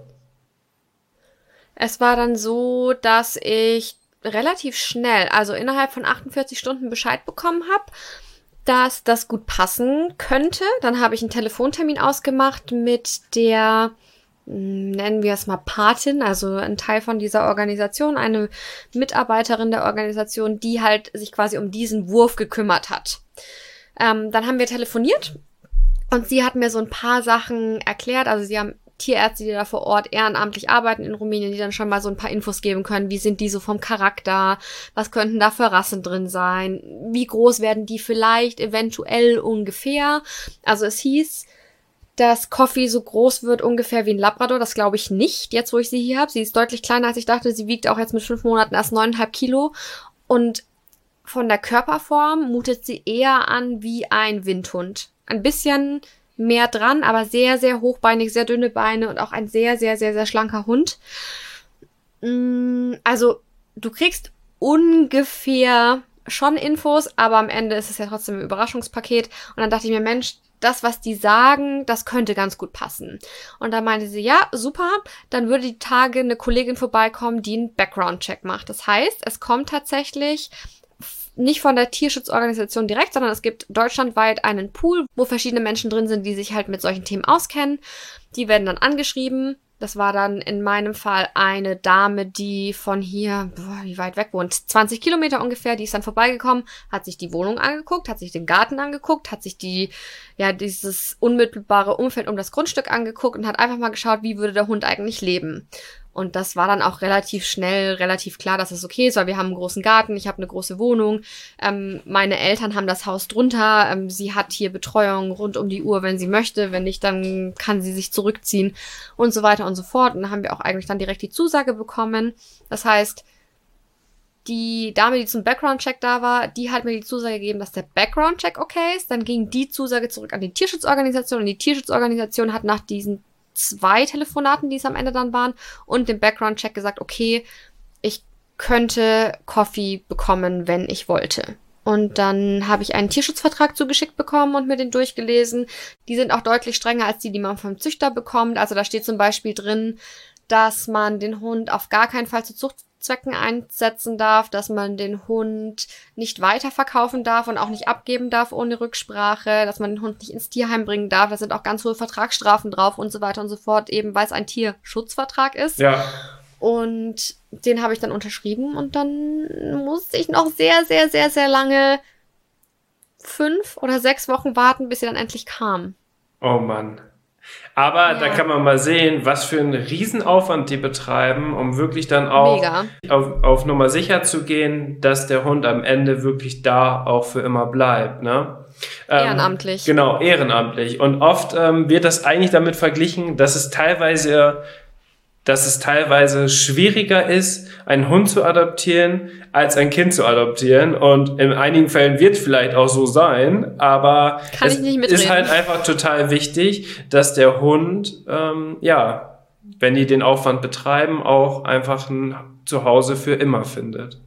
Es war dann so, dass ich relativ schnell, also innerhalb von achtundvierzig Stunden Bescheid bekommen habe, dass das gut passen könnte. Dann habe ich einen Telefontermin ausgemacht mit der, nennen wir es mal Patin, also ein Teil von dieser Organisation, eine Mitarbeiterin der Organisation, die halt sich quasi um diesen Wurf gekümmert hat. Ähm, dann haben wir telefoniert und sie hat mir so ein paar Sachen erklärt. Also sie haben Tierärzte, die da vor Ort ehrenamtlich arbeiten in Rumänien, die dann schon mal so ein paar Infos geben können. Wie sind die so vom Charakter? Was könnten da für Rassen drin sein? Wie groß werden die vielleicht eventuell ungefähr? Also es hieß, dass Coffee so groß wird ungefähr wie ein Labrador. Das glaube ich nicht, jetzt wo ich sie hier habe. Sie ist deutlich kleiner, als ich dachte. Sie wiegt auch jetzt mit fünf Monaten erst neuneinhalb Kilo. Und von der Körperform mutet sie eher an wie ein Windhund. Ein bisschen mehr dran, aber sehr, sehr hochbeinig, sehr dünne Beine und auch ein sehr, sehr, sehr, sehr schlanker Hund. Also du kriegst ungefähr schon Infos, aber am Ende ist es ja trotzdem ein Überraschungspaket. Und dann dachte ich mir, Mensch, das, was die sagen, das könnte ganz gut passen. Und dann meinte sie, ja, super, dann würde die Tage eine Kollegin vorbeikommen, die einen Background-Check macht. Das heißt, es kommt tatsächlich nicht von der Tierschutzorganisation direkt, sondern es gibt deutschlandweit einen Pool, wo verschiedene Menschen drin sind, die sich halt mit solchen Themen auskennen. Die werden dann angeschrieben. Das war dann in meinem Fall eine Dame, die von hier, boah, wie weit weg wohnt, zwanzig Kilometer ungefähr, die ist dann vorbeigekommen, hat sich die Wohnung angeguckt, hat sich den Garten angeguckt, hat sich die, ja, dieses unmittelbare Umfeld um das Grundstück angeguckt und hat einfach mal geschaut, wie würde der Hund eigentlich leben. Und das war dann auch relativ schnell, relativ klar, dass es okay ist, weil wir haben einen großen Garten, ich habe eine große Wohnung, ähm, meine Eltern haben das Haus drunter, ähm, sie hat hier Betreuung rund um die Uhr, wenn sie möchte, wenn nicht, dann kann sie sich zurückziehen und so weiter und so fort. Und dann haben wir auch eigentlich dann direkt die Zusage bekommen. Das heißt, die Dame, die zum Background-Check da war, die hat mir die Zusage gegeben, dass der Background-Check okay ist. Dann ging die Zusage zurück an die Tierschutzorganisation und die Tierschutzorganisation hat nach diesen zwei Telefonaten, die es am Ende dann waren, und dem Background-Check gesagt, okay, ich könnte Coffee bekommen, wenn ich wollte. Und dann habe ich einen Tierschutzvertrag zugeschickt bekommen und mir den durchgelesen. Die sind auch deutlich strenger als die, die man vom Züchter bekommt. Also da steht zum Beispiel drin, dass man den Hund auf gar keinen Fall zu Zuchtzwecken einsetzen darf, dass man den Hund nicht weiterverkaufen darf und auch nicht abgeben darf ohne Rücksprache, dass man den Hund nicht ins Tierheim bringen darf. Da sind auch ganz hohe Vertragsstrafen drauf und so weiter und so fort, eben weil es ein Tierschutzvertrag ist. Ja. Und den habe ich dann unterschrieben und dann musste ich noch sehr, sehr, sehr, sehr lange fünf oder sechs Wochen warten, bis sie dann endlich kam. Oh Mann. Aber ja, da kann man mal sehen, was für einen Riesenaufwand die betreiben, um wirklich dann auch auf, auf Nummer sicher zu gehen, dass der Hund am Ende wirklich da auch für immer bleibt, ne? Ehrenamtlich. Ähm, genau, ehrenamtlich. Und oft ähm, wird das eigentlich damit verglichen, dass es teilweise dass es teilweise schwieriger ist, einen Hund zu adoptieren, als ein Kind zu adoptieren. Und in einigen Fällen wird es vielleicht auch so sein, aber Kann es ich nicht mitreden. Ist halt einfach total wichtig, dass der Hund, ähm, ja, wenn die den Aufwand betreiben, auch einfach ein Zuhause für immer findet.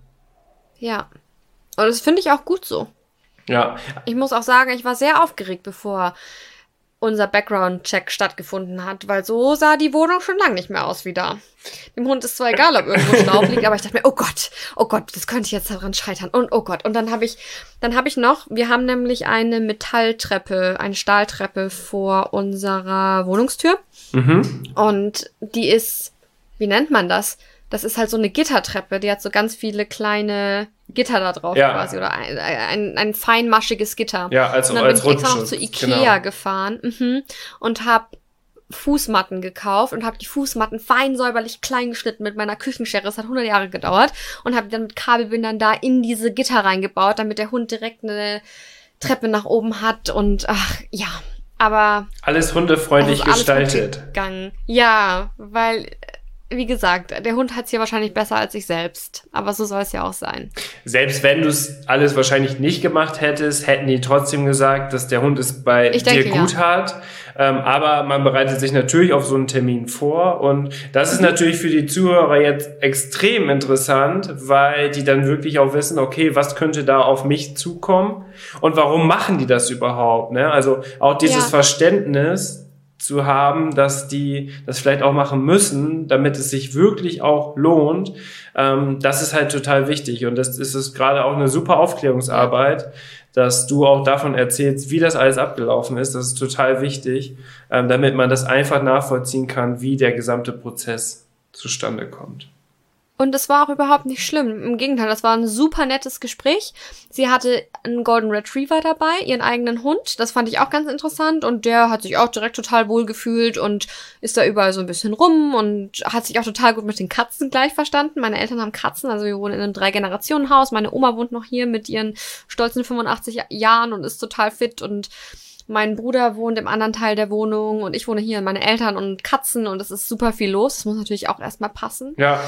Ja, und das finde ich auch gut so. Ja. Ich muss auch sagen, ich war sehr aufgeregt, bevor unser Background-Check stattgefunden hat, weil so sah die Wohnung schon lange nicht mehr aus wie da. Dem Hund ist zwar egal, ob irgendwo Staub liegt, aber ich dachte mir, oh Gott, oh Gott, das könnte jetzt daran scheitern. Und oh Gott. Und dann habe ich, dann habe ich noch, wir haben nämlich eine Metalltreppe, eine Stahltreppe vor unserer Wohnungstür. Mhm. Und die ist, wie nennt man das? Das ist halt so eine Gittertreppe, die hat so ganz viele kleine Gitter da drauf, ja, quasi, oder ein, ein, ein feinmaschiges Gitter. Ja, also und dann als bin ich extra noch Rundschutz, zu Ikea genau. gefahren mhm, und habe Fußmatten gekauft und habe die Fußmatten fein säuberlich klein geschnitten mit meiner Küchenschere. Das hat hundert Jahre gedauert und habe dann mit Kabelbindern da in diese Gitter reingebaut, damit der Hund direkt eine Treppe nach oben hat und ach, ja, aber alles hundefreundlich also alles gestaltet. Gegangen. Ja, weil wie gesagt, der Hund hat es hier wahrscheinlich besser als ich selbst. Aber so soll es ja auch sein. Selbst wenn du es alles wahrscheinlich nicht gemacht hättest, hätten die trotzdem gesagt, dass der Hund es bei ich dir denke, gut ja. hat. Ähm, aber man bereitet sich natürlich auf so einen Termin vor. Und das ist natürlich für die Zuhörer jetzt extrem interessant, weil die dann wirklich auch wissen, okay, was könnte da auf mich zukommen? Und warum machen die das überhaupt? Ne? Also auch dieses ja. Verständnis zu haben, dass die das vielleicht auch machen müssen, damit es sich wirklich auch lohnt, ähm, das ist halt total wichtig. Und das ist es gerade auch eine super Aufklärungsarbeit, dass du auch davon erzählst, wie das alles abgelaufen ist. Das ist total wichtig, ähm, damit man das einfach nachvollziehen kann, wie der gesamte Prozess zustande kommt. Und es war auch überhaupt nicht schlimm. Im Gegenteil, das war ein super nettes Gespräch. Sie hatte einen Golden Retriever dabei, ihren eigenen Hund. Das fand ich auch ganz interessant. Und der hat sich auch direkt total wohl gefühlt und ist da überall so ein bisschen rum und hat sich auch total gut mit den Katzen gleich verstanden. Meine Eltern haben Katzen, also wir wohnen in einem Drei-Generationen-Haus. Meine Oma wohnt noch hier mit ihren stolzen fünfundachtzig Jahren und ist total fit und Mein Bruder wohnt im anderen Teil der Wohnung und ich wohne hier, meine Eltern und Katzen und es ist super viel los. Das muss natürlich auch erstmal passen. Ja.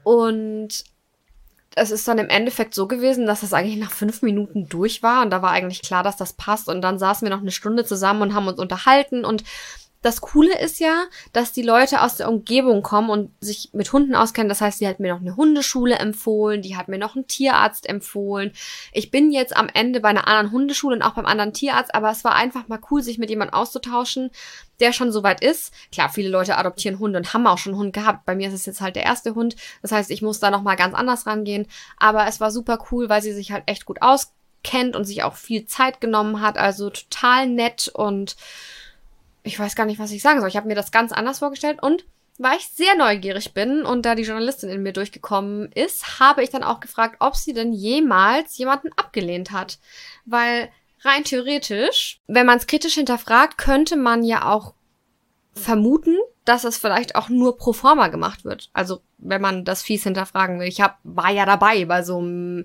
Und es ist dann im Endeffekt so gewesen, dass das eigentlich nach fünf Minuten durch war und da war eigentlich klar, dass das passt und dann saßen wir noch eine Stunde zusammen und haben uns unterhalten und das Coole ist ja, dass die Leute aus der Umgebung kommen und sich mit Hunden auskennen. Das heißt, die hat mir noch eine Hundeschule empfohlen, die hat mir noch einen Tierarzt empfohlen. Ich bin jetzt am Ende bei einer anderen Hundeschule und auch beim anderen Tierarzt, aber es war einfach mal cool, sich mit jemandem auszutauschen, der schon so weit ist. Klar, viele Leute adoptieren Hunde und haben auch schon einen Hund gehabt. Bei mir ist es jetzt halt der erste Hund. Das heißt, ich muss da nochmal ganz anders rangehen. Aber es war super cool, weil sie sich halt echt gut auskennt und sich auch viel Zeit genommen hat. Also total nett und ich weiß gar nicht, was ich sagen soll. Ich habe mir das ganz anders vorgestellt und weil ich sehr neugierig bin und da die Journalistin in mir durchgekommen ist, habe ich dann auch gefragt, ob sie denn jemals jemanden abgelehnt hat. Weil rein theoretisch, wenn man es kritisch hinterfragt, könnte man ja auch vermuten, dass es vielleicht auch nur pro forma gemacht wird. Also wenn man das fies hinterfragen will. Ich hab, war ja dabei bei so einem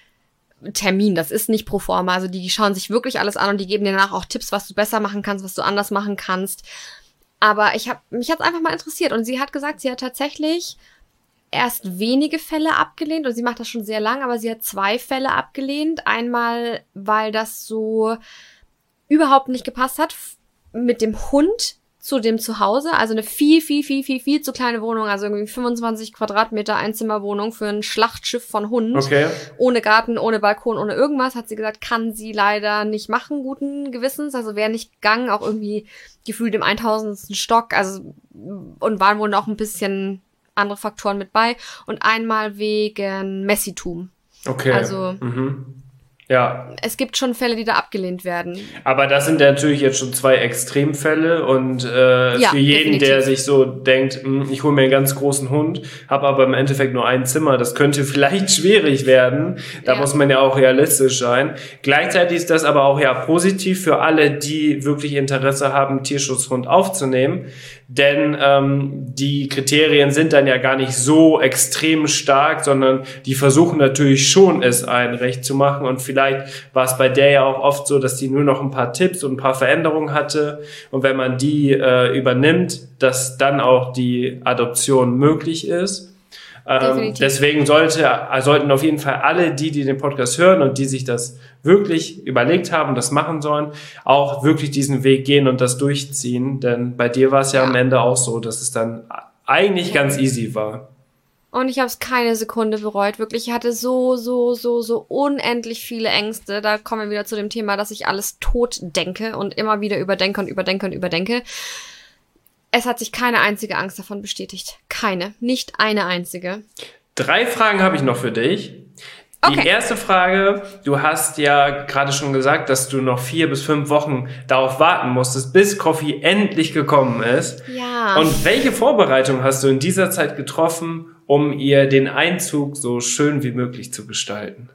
Termin, das ist nicht pro forma, also die schauen sich wirklich alles an und die geben dir danach auch Tipps, was du besser machen kannst, was du anders machen kannst. Aber ich habe mich hat's einfach mal interessiert und sie hat gesagt, sie hat tatsächlich erst wenige Fälle abgelehnt und sie macht das schon sehr lang, aber sie hat zwei Fälle abgelehnt. Einmal, weil das so überhaupt nicht gepasst hat mit dem Hund zu dem Zuhause, also eine viel, viel, viel, viel, viel zu kleine Wohnung, also irgendwie fünfundzwanzig Quadratmeter Einzimmerwohnung für ein Schlachtschiff von Hund. Okay. Ohne Garten, ohne Balkon, ohne irgendwas, hat sie gesagt, kann sie leider nicht machen, guten Gewissens, also wäre nicht gegangen, auch irgendwie gefühlt im tausendsten Stock, also und waren wohl noch ein bisschen andere Faktoren mit bei und einmal wegen Messitum. Okay. Also mhm. Ja. Es gibt schon Fälle, die da abgelehnt werden. Aber das sind ja natürlich jetzt schon zwei Extremfälle und äh, ja, für jeden, definitiv. der sich so denkt, ich hole mir einen ganz großen Hund, habe aber im Endeffekt nur ein Zimmer, das könnte vielleicht schwierig werden. Da ja. muss man ja auch realistisch sein. Gleichzeitig ist das aber auch ja positiv für alle, die wirklich Interesse haben, Tierschutzhund aufzunehmen. Denn ähm, die Kriterien sind dann ja gar nicht so extrem stark, sondern die versuchen natürlich schon, es allen recht zu machen. Und vielleicht war es bei der ja auch oft so, dass die nur noch ein paar Tipps und ein paar Veränderungen hatte. Und wenn man die äh, übernimmt, dass dann auch die Adoption möglich ist. Ähm, deswegen sollte, sollten auf jeden Fall alle die, die den Podcast hören und die sich das wirklich überlegt haben, das machen sollen, auch wirklich diesen Weg gehen und das durchziehen. Denn bei dir war es ja, ja am Ende auch so, dass es dann eigentlich ja. ganz easy war. Und ich habe es keine Sekunde bereut. Wirklich, ich hatte so, so, so, so unendlich viele Ängste. Da kommen wir wieder zu dem Thema, dass ich alles tot denke und immer wieder überdenke und überdenke und überdenke. Es hat sich keine einzige Angst davon bestätigt. Keine. Nicht eine einzige. Drei Fragen habe ich noch für dich. Die okay. erste Frage, du hast ja gerade schon gesagt, dass du noch vier bis fünf Wochen darauf warten musstest, bis Coffee endlich gekommen ist. Ja. Und welche Vorbereitung hast du in dieser Zeit getroffen, um ihr den Einzug so schön wie möglich zu gestalten?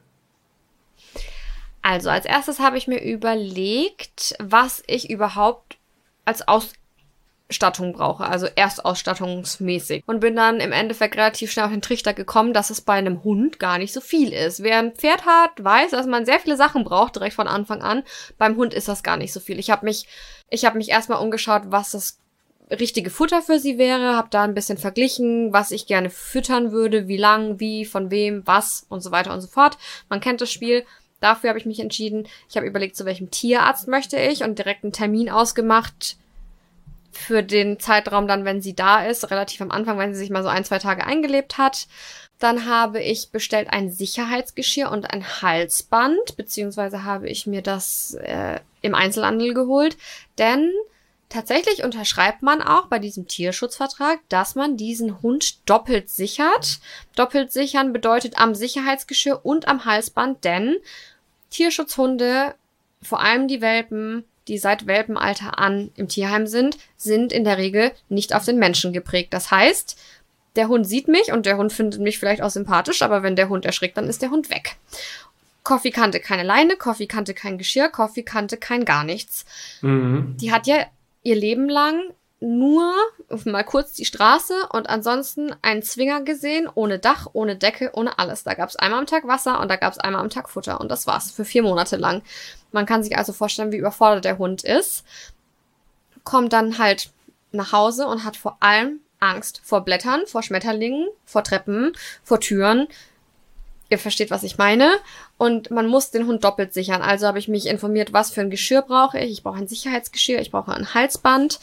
Also als erstes habe ich mir überlegt, was ich überhaupt als Aus Stattung brauche, also erstausstattungsmäßig. Und bin dann im Endeffekt relativ schnell auf den Trichter gekommen, dass es bei einem Hund gar nicht so viel ist. Wer ein Pferd hat, weiß, dass man sehr viele Sachen braucht, direkt von Anfang an. Beim Hund ist das gar nicht so viel. Ich habe mich, ich habe mich erstmal umgeschaut, was das richtige Futter für sie wäre, habe da ein bisschen verglichen, was ich gerne füttern würde, wie lang, wie, von wem, was und so weiter und so fort. Man kennt das Spiel. Dafür habe ich mich entschieden. Ich habe überlegt, zu welchem Tierarzt möchte ich und direkt einen Termin ausgemacht, für den Zeitraum dann, wenn sie da ist, relativ am Anfang, wenn sie sich mal so ein, zwei Tage eingelebt hat. Dann habe ich bestellt ein Sicherheitsgeschirr und ein Halsband, beziehungsweise habe ich mir das äh, im Einzelhandel geholt, denn tatsächlich unterschreibt man auch bei diesem Tierschutzvertrag, dass man diesen Hund doppelt sichert. Doppelt sichern bedeutet am Sicherheitsgeschirr und am Halsband, denn Tierschutzhunde, vor allem die Welpen, die seit Welpenalter an im Tierheim sind, sind in der Regel nicht auf den Menschen geprägt. Das heißt, der Hund sieht mich und der Hund findet mich vielleicht auch sympathisch, aber wenn der Hund erschrickt, dann ist der Hund weg. Coffee kannte keine Leine, Coffee kannte kein Geschirr, Coffee kannte kein gar nichts. Mhm. Die hat ja ihr Leben lang nur mal kurz die Straße und ansonsten einen Zwinger gesehen, ohne Dach, ohne Decke, ohne alles. Da gab es einmal am Tag Wasser und da gab es einmal am Tag Futter und das war's für vier Monate lang. Man kann sich also vorstellen, wie überfordert der Hund ist. Kommt dann halt nach Hause und hat vor allem Angst vor Blättern, vor Schmetterlingen, vor Treppen, vor Türen. Ihr versteht, was ich meine. Und man muss den Hund doppelt sichern. Also habe ich mich informiert, was für ein Geschirr brauche ich. Ich brauche ein Sicherheitsgeschirr, ich brauche ein Halsband.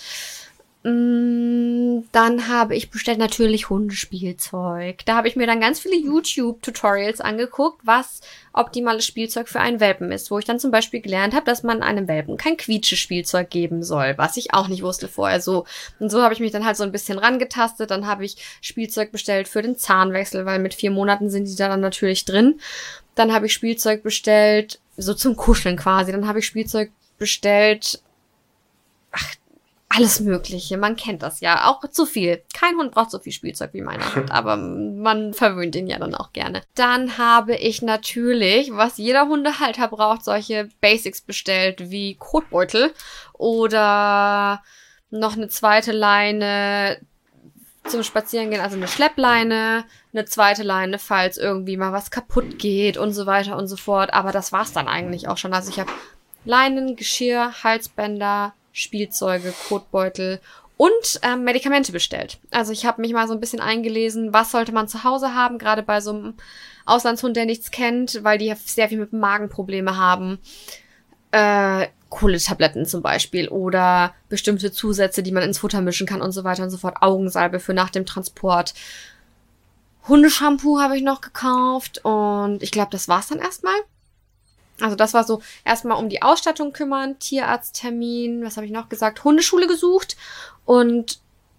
Dann habe ich bestellt natürlich Hundespielzeug. Da habe ich mir dann ganz viele YouTube-Tutorials angeguckt, was optimales Spielzeug für einen Welpen ist. Wo ich dann zum Beispiel gelernt habe, dass man einem Welpen kein Quietsche-Spielzeug geben soll, was ich auch nicht wusste vorher so. Und so habe ich mich dann halt so ein bisschen rangetastet. Dann habe ich Spielzeug bestellt für den Zahnwechsel, weil mit vier Monaten sind die da dann natürlich drin. Dann habe ich Spielzeug bestellt, so zum Kuscheln quasi. Dann habe ich Spielzeug bestellt, ach, alles Mögliche, man kennt das ja, auch zu viel. Kein Hund braucht so viel Spielzeug wie meiner Hund, aber man verwöhnt ihn ja dann auch gerne. Dann habe ich natürlich, was jeder Hundehalter braucht, solche Basics bestellt, wie Kotbeutel oder noch eine zweite Leine zum Spazierengehen, also eine Schleppleine, eine zweite Leine, falls irgendwie mal was kaputt geht und so weiter und so fort. Aber das war's dann eigentlich auch schon. Also ich habe Leinen, Geschirr, Halsbänder, Spielzeuge, Kotbeutel und ähm, Medikamente bestellt. Also ich habe mich mal so ein bisschen eingelesen, was sollte man zu Hause haben, gerade bei so einem Auslandshund, der nichts kennt, weil die sehr viel mit Magenprobleme haben. Äh, Kohletabletten zum Beispiel oder bestimmte Zusätze, die man ins Futter mischen kann und so weiter und so fort. Augensalbe für nach dem Transport. Hundeshampoo habe ich noch gekauft und ich glaube, das war's dann erstmal. Also das war so erstmal um die Ausstattung kümmern, Tierarzttermin, was habe ich noch gesagt, Hundeschule gesucht und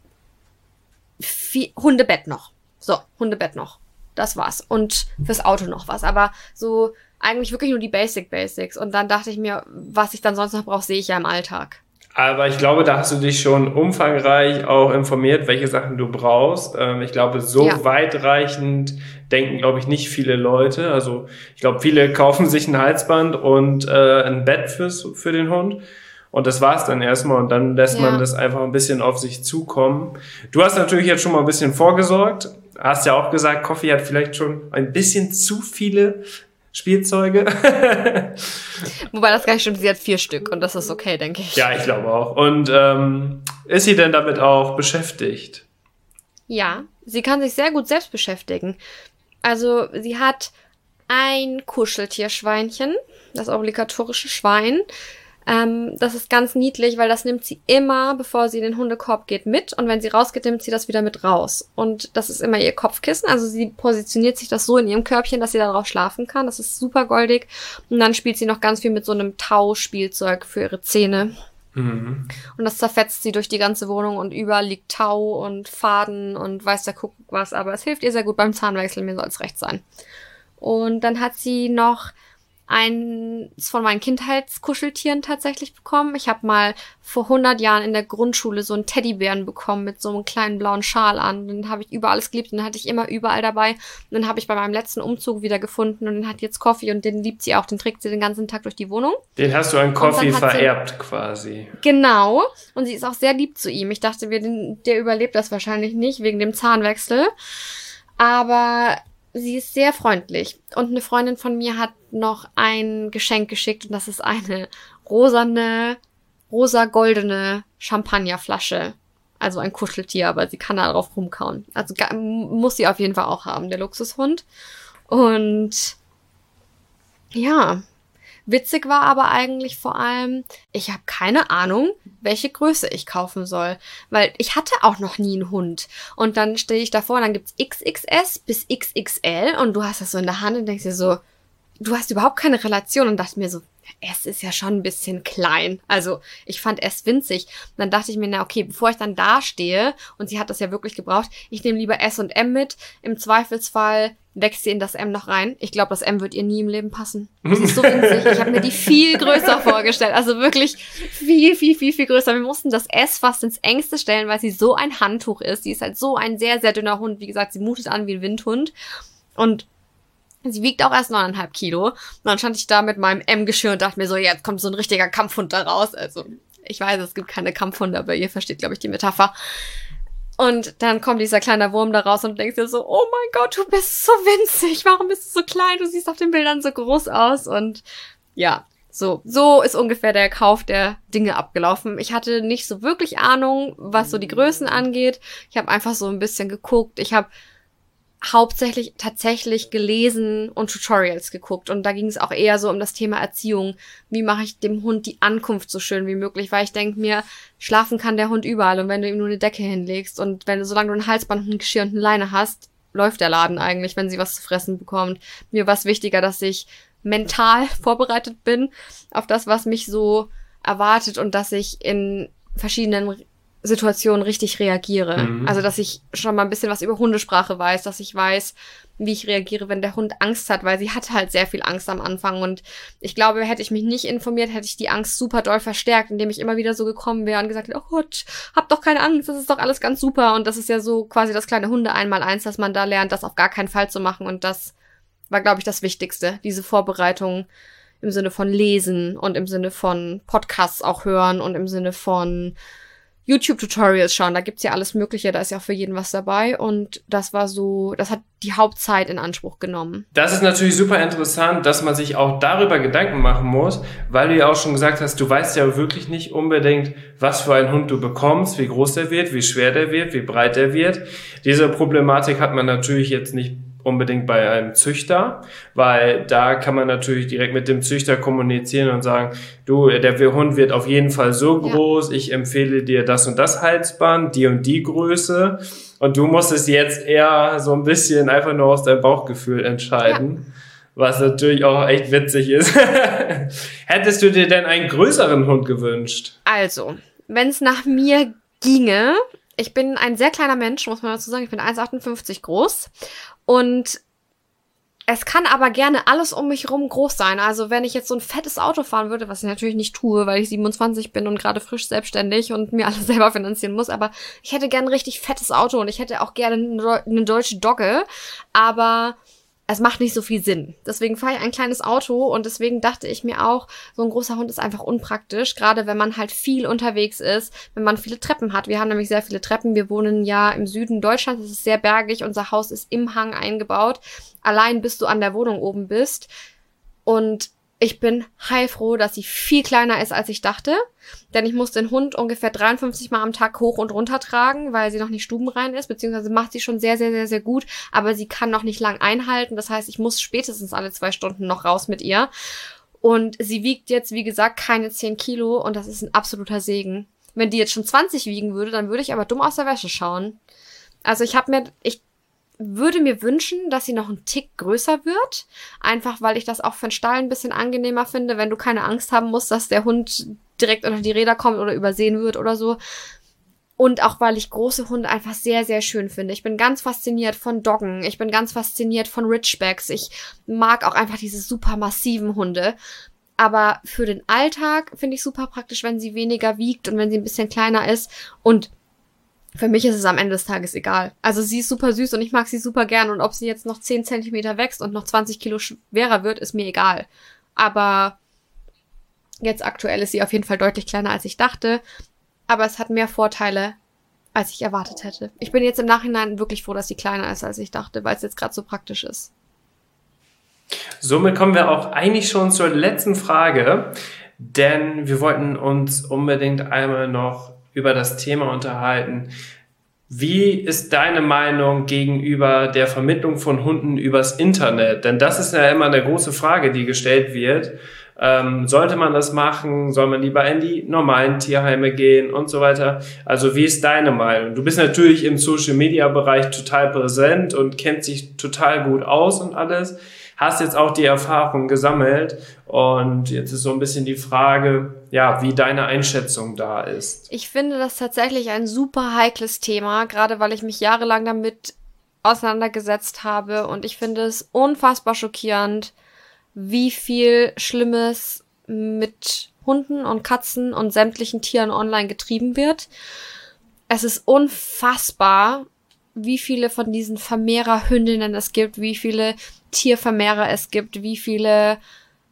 viel, Hundebett noch. So, Hundebett noch. Das war's. Und fürs Auto noch was. Aber so eigentlich wirklich nur die Basic Basics. Und dann dachte ich mir, was ich dann sonst noch brauche, sehe ich ja im Alltag. Aber ich glaube, da hast du dich schon umfangreich auch informiert, welche Sachen du brauchst. Ähm, ich glaube, so ja. weitreichend denken, glaube ich, nicht viele Leute. Also ich glaube, viele kaufen sich ein Halsband und äh, ein Bett fürs, für den Hund. Und das war's dann erstmal. Und dann lässt ja. man das einfach ein bisschen auf sich zukommen. Du hast natürlich jetzt schon mal ein bisschen vorgesorgt. Hast ja auch gesagt, Coffee hat vielleicht schon ein bisschen zu viele Spielzeuge. Wobei das gar nicht stimmt, sie hat vier Stück und das ist okay, denke ich. Ja, ich glaube auch. Und ähm, ist sie denn damit auch beschäftigt? Ja, sie kann sich sehr gut selbst beschäftigen. Also sie hat ein Kuscheltierschweinchen, das obligatorische Schwein. Ähm, das ist ganz niedlich, weil das nimmt sie immer, bevor sie in den Hundekorb geht, mit. Und wenn sie rausgeht, nimmt sie das wieder mit raus. Und das ist immer ihr Kopfkissen. Also sie positioniert sich das so in ihrem Körbchen, dass sie darauf schlafen kann. Das ist super goldig. Und dann spielt sie noch ganz viel mit so einem Tau-Spielzeug für ihre Zähne. Mhm. Und das zerfetzt sie durch die ganze Wohnung und überall liegt Tau und Faden und weiß der Kuckuck was. Aber es hilft ihr sehr gut beim Zahnwechsel, mir soll es recht sein. Und dann hat sie noch eins von meinen Kindheitskuscheltieren tatsächlich bekommen. Ich habe mal vor hundert Jahren in der Grundschule so einen Teddybären bekommen mit so einem kleinen blauen Schal an. Den habe ich über alles geliebt und den hatte ich immer überall dabei. Und den habe ich bei meinem letzten Umzug wieder gefunden und den hat jetzt Coffee und den liebt sie auch. Den trägt sie den ganzen Tag durch die Wohnung. Den hast du an Coffee vererbt sie, quasi. Genau. Und sie ist auch sehr lieb zu ihm. Ich dachte, wir, den, der überlebt das wahrscheinlich nicht wegen dem Zahnwechsel. Aber sie ist sehr freundlich. Und eine Freundin von mir hat noch ein Geschenk geschickt und das ist eine rosane, rosa-goldene Champagnerflasche. Also ein Kuscheltier, aber sie kann da drauf rumkauen. Also muss sie auf jeden Fall auch haben, der Luxushund. Und ja, witzig war aber eigentlich vor allem, ich habe keine Ahnung, welche Größe ich kaufen soll. Weil ich hatte auch noch nie einen Hund. Und dann stehe ich davor und dann gibt's X X S bis X X L und du hast das so in der Hand und denkst dir so, du hast überhaupt keine Relation und dachte mir so, S ist ja schon ein bisschen klein. Also ich fand S winzig. Und dann dachte ich mir, na okay, bevor ich dann da stehe, und sie hat das ja wirklich gebraucht, ich nehme lieber S und M mit. Im Zweifelsfall wächst sie in das M noch rein. Ich glaube, das M wird ihr nie im Leben passen. Sie ist so winzig. Ich habe mir die viel größer vorgestellt. Also wirklich viel, viel, viel, viel größer. Wir mussten das S fast ins Engste stellen, weil sie so ein Handtuch ist. Sie ist halt so ein sehr, sehr dünner Hund. Wie gesagt, sie mutet an wie ein Windhund. Und sie wiegt auch erst neuneinhalb Kilo. Und dann stand ich da mit meinem M-Geschirr und dachte mir so, jetzt kommt so ein richtiger Kampfhund da raus. Also Ich weiß, es gibt keine Kampfhunde, aber ihr versteht, glaube ich, die Metapher. Und dann kommt dieser kleine Wurm da raus und du denkst dir so, oh mein Gott, du bist so winzig, warum bist du so klein? Du siehst auf den Bildern so groß aus. Und ja, so, so ist ungefähr der Kauf der Dinge abgelaufen. Ich hatte nicht so wirklich Ahnung, was so die Größen angeht. Ich habe einfach so ein bisschen geguckt. Ich habe hauptsächlich tatsächlich gelesen und Tutorials geguckt. Und da ging es auch eher so um das Thema Erziehung. Wie mache ich dem Hund die Ankunft so schön wie möglich? Weil ich denke mir, schlafen kann der Hund überall. Und wenn du ihm nur eine Decke hinlegst und wenn du, solange du ein Halsband, ein Geschirr und eine Leine hast, läuft der Laden eigentlich, wenn sie was zu fressen bekommt. Mir war es wichtiger, dass ich mental vorbereitet bin auf das, was mich so erwartet und dass ich in verschiedenen Situationen richtig reagiere. Mhm. Also, dass ich schon mal ein bisschen was über Hundesprache weiß, dass ich weiß, wie ich reagiere, wenn der Hund Angst hat, weil sie hat halt sehr viel Angst am Anfang und ich glaube, hätte ich mich nicht informiert, hätte ich die Angst super doll verstärkt, indem ich immer wieder so gekommen wäre und gesagt hätte, oh Gott, hab doch keine Angst, das ist doch alles ganz super und das ist ja so quasi das kleine Hunde einmal eins, dass man da lernt, das auf gar keinen Fall zu machen und das war, glaube ich, das Wichtigste, diese Vorbereitung im Sinne von Lesen und im Sinne von Podcasts auch hören und im Sinne von YouTube-Tutorials schauen. Da gibt's ja alles Mögliche, da ist ja auch für jeden was dabei und das war so, das hat die Hauptzeit in Anspruch genommen. Das ist natürlich super interessant, dass man sich auch darüber Gedanken machen muss, weil du ja auch schon gesagt hast, du weißt ja wirklich nicht unbedingt, was für einen Hund du bekommst, wie groß der wird, wie schwer der wird, wie breit der wird. Diese Problematik hat man natürlich jetzt nicht unbedingt bei einem Züchter, weil da kann man natürlich direkt mit dem Züchter kommunizieren und sagen, du, der Hund wird auf jeden Fall so groß, ja. Ich empfehle dir das und das Halsband, die und die Größe und du musst es jetzt eher so ein bisschen einfach nur aus deinem Bauchgefühl entscheiden, ja. Was natürlich auch echt witzig ist. Hättest du dir denn einen größeren Hund gewünscht? Also, wenn es nach mir ginge, ich bin ein sehr kleiner Mensch, muss man dazu sagen, ich bin eins Komma achtundfünfzig groß und es kann aber gerne alles um mich rum groß sein. Also wenn ich jetzt so ein fettes Auto fahren würde, was ich natürlich nicht tue, weil ich siebenundzwanzig bin und gerade frisch selbstständig und mir alles selber finanzieren muss, aber ich hätte gerne ein richtig fettes Auto und ich hätte auch gerne eine deutsche Dogge, aber es macht nicht so viel Sinn. Deswegen fahre ich ein kleines Auto und deswegen dachte ich mir auch, so ein großer Hund ist einfach unpraktisch, gerade wenn man halt viel unterwegs ist, wenn man viele Treppen hat. Wir haben nämlich sehr viele Treppen. Wir wohnen ja im Süden Deutschlands, es ist sehr bergig, unser Haus ist im Hang eingebaut. Allein bis du an der Wohnung oben bist und ich bin heilfroh, dass sie viel kleiner ist, als ich dachte, denn ich muss den Hund ungefähr dreiundfünfzig Mal am Tag hoch und runter tragen, weil sie noch nicht stubenrein ist, beziehungsweise macht sie schon sehr, sehr, sehr, sehr gut, aber sie kann noch nicht lang einhalten, das heißt, ich muss spätestens alle zwei Stunden noch raus mit ihr und sie wiegt jetzt, wie gesagt, keine zehn Kilo und das ist ein absoluter Segen. Wenn die jetzt schon zwanzig wiegen würde, dann würde ich aber dumm aus der Wäsche schauen. Also ich habe mir, ich würde mir wünschen, dass sie noch einen Tick größer wird. Einfach, weil ich das auch für den Stall ein bisschen angenehmer finde, wenn du keine Angst haben musst, dass der Hund direkt unter die Räder kommt oder übersehen wird oder so. Und auch, weil ich große Hunde einfach sehr, sehr schön finde. Ich bin ganz fasziniert von Doggen. Ich bin ganz fasziniert von Ridgebacks. Ich mag auch einfach diese super massiven Hunde. Aber für den Alltag finde ich super praktisch, wenn sie weniger wiegt und wenn sie ein bisschen kleiner ist. Und für mich ist es am Ende des Tages egal. Also sie ist super süß und ich mag sie super gern. Und ob sie jetzt noch zehn Zentimeter wächst und noch zwanzig Kilo schwerer wird, ist mir egal. Aber jetzt aktuell ist sie auf jeden Fall deutlich kleiner, als ich dachte. Aber es hat mehr Vorteile, als ich erwartet hätte. Ich bin jetzt im Nachhinein wirklich froh, dass sie kleiner ist, als ich dachte, weil es jetzt gerade so praktisch ist. Somit kommen wir auch eigentlich schon zur letzten Frage. Denn wir wollten uns unbedingt einmal noch über das Thema unterhalten. Wie ist deine Meinung gegenüber der Vermittlung von Hunden übers Internet? Denn das ist ja immer eine große Frage, die gestellt wird. Ähm, sollte man das machen? Soll man lieber in die normalen Tierheime gehen und so weiter? Also wie ist deine Meinung? Du bist natürlich im Social-Media-Bereich total präsent und kennst dich total gut aus und alles. Hast jetzt auch die Erfahrung gesammelt und jetzt ist so ein bisschen die Frage, ja, wie deine Einschätzung da ist. Ich finde das tatsächlich ein super heikles Thema, gerade weil ich mich jahrelang damit auseinandergesetzt habe und ich finde es unfassbar schockierend, wie viel Schlimmes mit Hunden und Katzen und sämtlichen Tieren online getrieben wird. Es ist unfassbar, wie viele von diesen Vermehrerhündinnen es gibt, wie viele Tiervermehrer es gibt, wie viele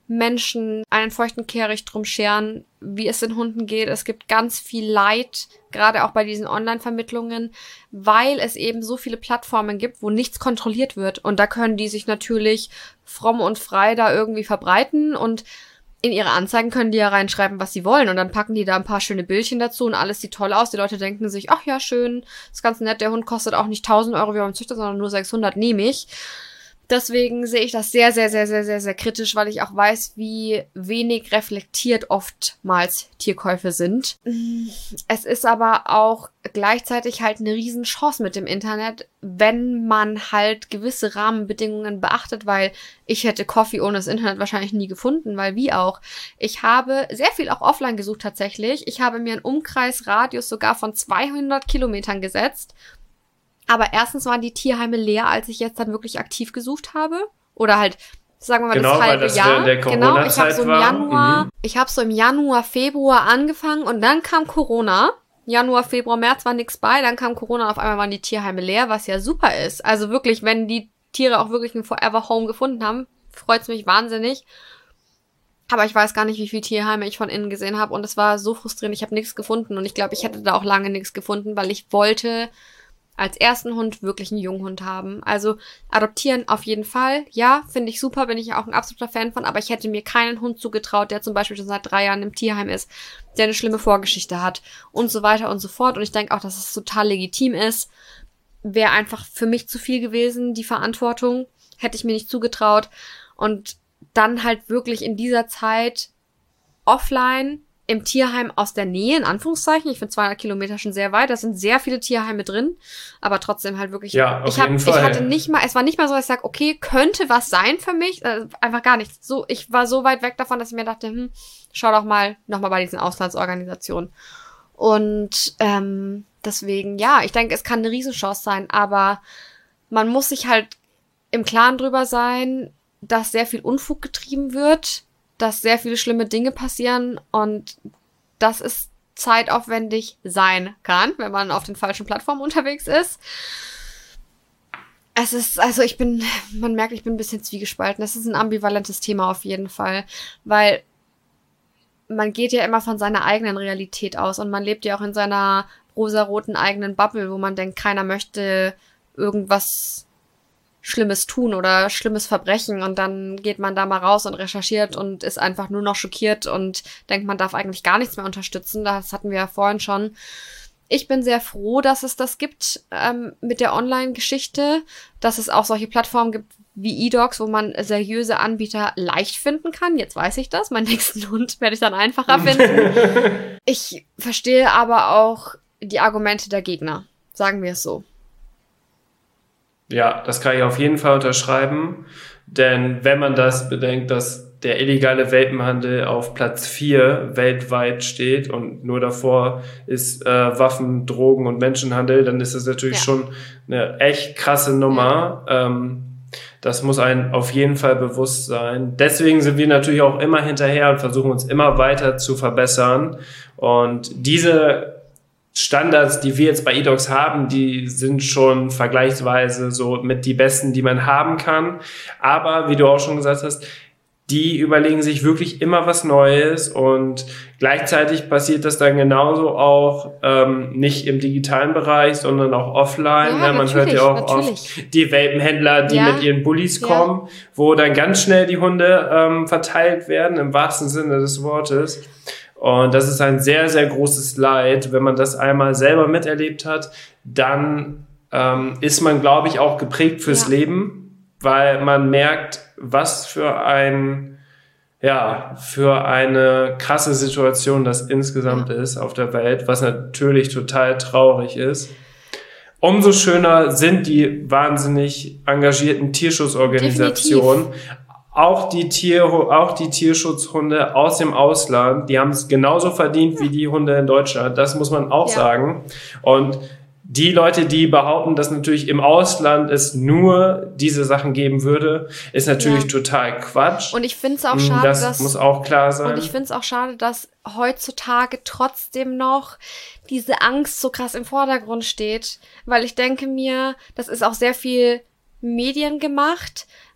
Menschen einen feuchten Kehricht drum scheren, wie es den Hunden geht. Es gibt ganz viel Leid, gerade auch bei diesen Online-Vermittlungen, weil es eben so viele Plattformen gibt, wo nichts kontrolliert wird. Und da können die sich natürlich fromm und frei da irgendwie verbreiten und in ihre Anzeigen können die ja reinschreiben, was sie wollen. Und dann packen die da ein paar schöne Bildchen dazu und alles sieht toll aus. Die Leute denken sich, ach ja, schön, ist ganz nett, der Hund kostet auch nicht tausend Euro wie beim Züchter, sondern nur sechshundert, nehme ich. Deswegen sehe ich das sehr, sehr, sehr, sehr, sehr, sehr kritisch, weil ich auch weiß, wie wenig reflektiert oftmals Tierkäufe sind. Es ist aber auch gleichzeitig halt eine Riesenchance mit dem Internet, wenn man halt gewisse Rahmenbedingungen beachtet, weil ich hätte Coffee ohne das Internet wahrscheinlich nie gefunden, weil wie auch. Ich habe sehr viel auch offline gesucht tatsächlich. Ich habe mir einen Umkreisradius sogar von zweihundert Kilometern gesetzt. Aber erstens waren die Tierheime leer, als ich jetzt dann wirklich aktiv gesucht habe. Oder halt, sagen wir mal, genau, das halbe weil das Jahr. Der genau, ich habe so im war. Januar, mhm. ich habe so im Januar, Februar angefangen und dann kam Corona. Januar, Februar, März war nichts bei, dann kam Corona und auf einmal waren die Tierheime leer, was ja super ist. Also wirklich, wenn die Tiere auch wirklich ein Forever Home gefunden haben, freut's mich wahnsinnig. Aber ich weiß gar nicht, wie viele Tierheime ich von innen gesehen habe und es war so frustrierend, ich habe nichts gefunden und ich glaube, ich hätte da auch lange nichts gefunden, weil ich wollte als ersten Hund wirklich einen Junghund haben. Also adoptieren auf jeden Fall. Ja, finde ich super, bin ich auch ein absoluter Fan von, aber ich hätte mir keinen Hund zugetraut, der zum Beispiel schon seit drei Jahren im Tierheim ist, der eine schlimme Vorgeschichte hat und so weiter und so fort. Und ich denke auch, dass es total legitim ist. Wäre einfach für mich zu viel gewesen, die Verantwortung. Hätte ich mir nicht zugetraut. Und dann halt wirklich in dieser Zeit offline im Tierheim aus der Nähe, in Anführungszeichen. Ich finde zweihundert Kilometer schon sehr weit. Da sind sehr viele Tierheime drin. Aber trotzdem halt wirklich. Ja, auf ich hab, jeden Fall. Ich hatte nicht mal, es war nicht mal so, dass ich sage, okay, könnte was sein für mich. Äh, einfach gar nichts. So, ich war so weit weg davon, dass ich mir dachte, hm, schau doch mal nochmal bei diesen Auslandsorganisationen. Und ähm, deswegen, ja, ich denke, es kann eine Riesenchance sein. Aber man muss sich halt im Klaren drüber sein, dass sehr viel Unfug getrieben wird, dass sehr viele schlimme Dinge passieren und dass es zeitaufwendig sein kann, wenn man auf den falschen Plattformen unterwegs ist. Es ist, also ich bin, man merkt, ich bin ein bisschen zwiegespalten. Es ist ein ambivalentes Thema auf jeden Fall, weil man geht ja immer von seiner eigenen Realität aus und man lebt ja auch in seiner rosaroten eigenen Bubble, wo man denkt, keiner möchte irgendwas Schlimmes tun oder schlimmes Verbrechen und dann geht man da mal raus und recherchiert und ist einfach nur noch schockiert und denkt, man darf eigentlich gar nichts mehr unterstützen. Das hatten wir ja vorhin schon. Ich bin sehr froh, dass es das gibt ähm, mit der Online-Geschichte, dass es auch solche Plattformen gibt wie eDogs, wo man seriöse Anbieter leicht finden kann. Jetzt weiß ich das. Meinen nächsten Hund werde ich dann einfacher finden. Ich verstehe aber auch die Argumente der Gegner. Sagen wir es so. Ja, das kann ich auf jeden Fall unterschreiben, denn wenn man das bedenkt, dass der illegale Welpenhandel auf Platz vier weltweit steht und nur davor ist äh, Waffen, Drogen und Menschenhandel, dann ist das natürlich ja. schon eine echt krasse Nummer. Ja. Ähm, das muss einem auf jeden Fall bewusst sein. Deswegen sind wir natürlich auch immer hinterher und versuchen uns immer weiter zu verbessern. Und diese Standards, die wir jetzt bei eDogs haben, die sind schon vergleichsweise so mit die besten, die man haben kann. Aber wie du auch schon gesagt hast, die überlegen sich wirklich immer was Neues und gleichzeitig passiert das dann genauso auch ähm, nicht im digitalen Bereich, sondern auch offline. Ja, ja, man hört ja auch oft die Welpenhändler, die ja. mit ihren Bullies kommen, ja. wo dann ganz schnell die Hunde ähm, verteilt werden, im wahrsten Sinne des Wortes. Und das ist ein sehr, sehr großes Leid. Wenn man das einmal selber miterlebt hat, dann ähm, ist man, glaube ich, auch geprägt fürs ja. Leben, weil man merkt, was für ein, ja, für eine krasse Situation das insgesamt ja. ist auf der Welt, was natürlich total traurig ist. Umso schöner sind die wahnsinnig engagierten Tierschutzorganisationen. Definitiv. Auch die Tier, auch die Tierschutzhunde aus dem Ausland, die haben es genauso verdient wie die Hunde in Deutschland. Das muss man auch ja. sagen. Und die Leute, die behaupten, dass natürlich im Ausland es nur diese Sachen geben würde, ist natürlich ja. total Quatsch. Und ich finde es auch schade, das dass, muss auch klar sein. Und ich finde es auch schade, dass heutzutage trotzdem noch diese Angst so krass im Vordergrund steht. Weil ich denke mir, das ist auch sehr viel Medien gemacht,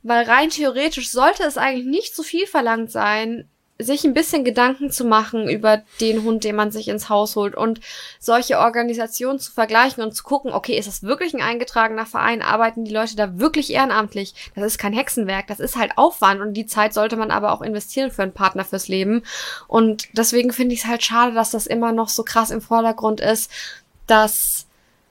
Weil rein theoretisch sollte es eigentlich nicht so viel verlangt sein, sich ein bisschen Gedanken zu machen über den Hund, den man sich ins Haus holt und solche Organisationen zu vergleichen und zu gucken, okay, ist das wirklich ein eingetragener Verein? Arbeiten die Leute da wirklich ehrenamtlich? Das ist kein Hexenwerk, das ist halt Aufwand und die Zeit sollte man aber auch investieren für einen Partner fürs Leben. Und deswegen finde ich es halt schade, dass das immer noch so krass im Vordergrund ist, dass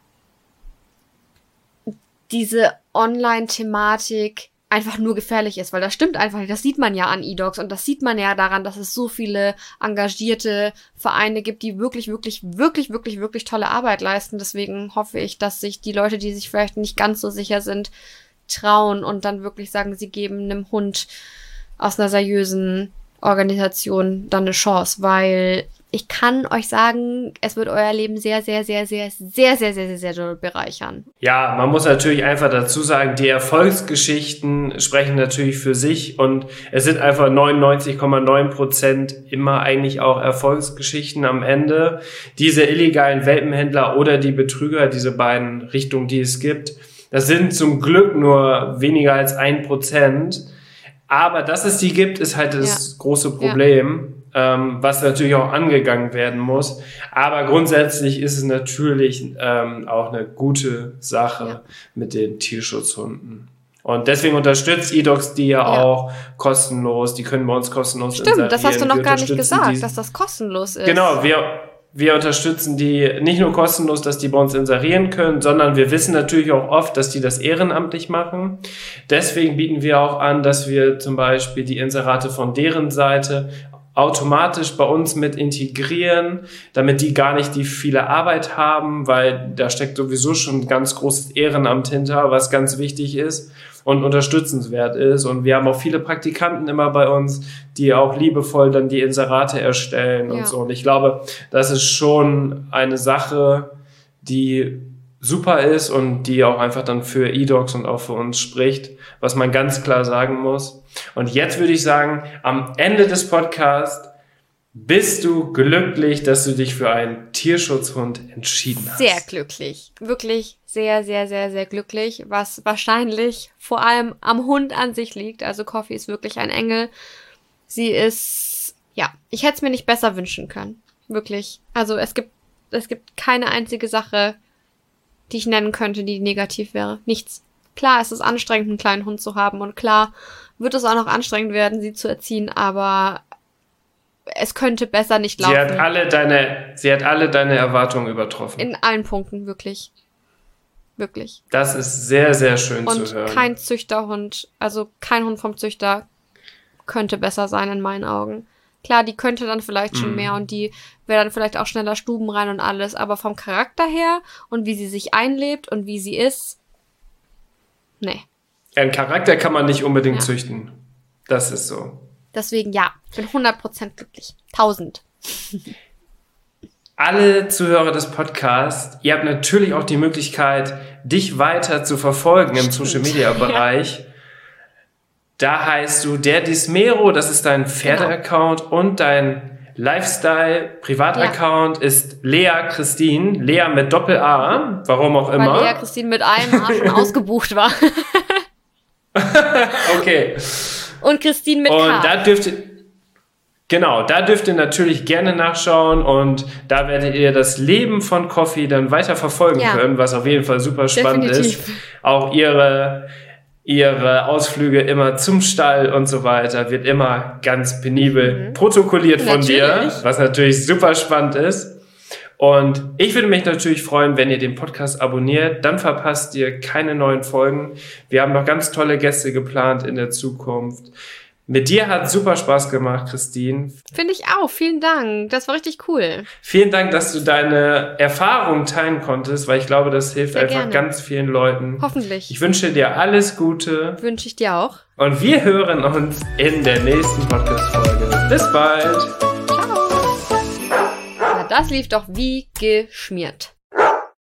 diese Online-Thematik einfach nur gefährlich ist, weil das stimmt einfach nicht. Das sieht man ja an eDogs und das sieht man ja daran, dass es so viele engagierte Vereine gibt, die wirklich, wirklich, wirklich, wirklich, wirklich tolle Arbeit leisten. Deswegen hoffe ich, dass sich die Leute, die sich vielleicht nicht ganz so sicher sind, trauen und dann wirklich sagen, sie geben einem Hund aus einer seriösen Organisation dann eine Chance, weil ich kann euch sagen, es wird euer Leben sehr, sehr, sehr, sehr, sehr, sehr, sehr, sehr, sehr, sehr bereichern. Ja, man muss natürlich einfach dazu sagen, die Erfolgsgeschichten sprechen natürlich für sich und es sind einfach neunundneunzig Komma neun Prozent immer eigentlich auch Erfolgsgeschichten am Ende. Diese illegalen Welpenhändler oder die Betrüger, diese beiden Richtungen, die es gibt, das sind zum Glück nur weniger als ein Prozent. Aber dass es die gibt, ist halt das ja. große Problem. Ja. Ähm, was natürlich auch angegangen werden muss. Aber grundsätzlich ist es natürlich ähm, auch eine gute Sache ja. mit den Tierschutzhunden. Und deswegen unterstützt eDogs die ja, ja auch kostenlos. Die können bei uns kostenlos inserieren. Stimmt, das hast du noch gar nicht gesagt, die, dass das kostenlos ist. Genau, wir, wir unterstützen die nicht nur kostenlos, dass die bei uns inserieren können, sondern wir wissen natürlich auch oft, dass die das ehrenamtlich machen. Deswegen bieten wir auch an, dass wir zum Beispiel die Inserate von deren Seite automatisch bei uns mit integrieren, damit die gar nicht die viele Arbeit haben, weil da steckt sowieso schon ein ganz großes Ehrenamt hinter, was ganz wichtig ist und unterstützenswert ist. Und wir haben auch viele Praktikanten immer bei uns, die auch liebevoll dann die Inserate erstellen und ja. so. Und ich glaube, das ist schon eine Sache, die super ist und die auch einfach dann für eDogs und auch für uns spricht, was man ganz klar sagen muss. Und jetzt würde ich sagen, am Ende des Podcasts bist du glücklich, dass du dich für einen Tierschutzhund entschieden hast. Sehr glücklich. Wirklich sehr, sehr, sehr, sehr glücklich, was wahrscheinlich vor allem am Hund an sich liegt. Also Coffee ist wirklich ein Engel. Sie ist, ja, ich hätte es mir nicht besser wünschen können. Wirklich. Also es gibt, es gibt keine einzige Sache, die ich nennen könnte, die negativ wäre. Nichts. Klar, es ist anstrengend, einen kleinen Hund zu haben und klar wird es auch noch anstrengend werden, sie zu erziehen, aber es könnte besser nicht laufen. Sie hat alle deine, sie hat alle deine Erwartungen übertroffen. In allen Punkten, wirklich. Wirklich. Das ist sehr, sehr schön und zu hören. Und kein Züchterhund, also kein Hund vom Züchter könnte besser sein in meinen Augen. Klar, die könnte dann vielleicht schon mm. mehr und die wäre dann vielleicht auch schneller Stuben rein und alles, aber vom Charakter her und wie sie sich einlebt und wie sie ist, nee. Einen Charakter kann man nicht unbedingt ja. züchten. Das ist so. Deswegen ja, ich bin hundert Prozent glücklich. tausend. Alle Zuhörer des Podcasts, ihr habt natürlich auch die Möglichkeit, dich weiter zu verfolgen im Social-Media-Bereich. Ja. Da heißt du der Dismero, das ist dein Pferde-Account genau. und dein Lifestyle-Privat-Account ja. ist Lea Christine, Lea mit Doppel-A, warum auch immer. Weil Lea Christine mit einem A schon ausgebucht war. Okay. Und Christine mit und K. Und da dürft ihr, genau, da dürft ihr natürlich gerne nachschauen und da werdet ihr das Leben von Coffee dann weiter verfolgen ja. können, was auf jeden Fall super spannend Definitiv. ist. Auch ihre, ihre Ausflüge immer zum Stall und so weiter wird immer ganz penibel mhm. protokolliert von natürlich. dir, was natürlich super spannend ist. Und ich würde mich natürlich freuen, wenn ihr den Podcast abonniert, dann verpasst ihr keine neuen Folgen. Wir haben noch ganz tolle Gäste geplant in der Zukunft. Mit dir hat super Spaß gemacht, Christine. Finde ich auch. Vielen Dank. Das war richtig cool. Vielen Dank, dass du deine Erfahrung teilen konntest, weil ich glaube, das hilft Sehr einfach gerne. ganz vielen Leuten. Hoffentlich. Ich wünsche dir alles Gute. Wünsche ich dir auch. Und wir hören uns in der nächsten Podcast-Folge. Bis bald. Das lief doch wie geschmiert.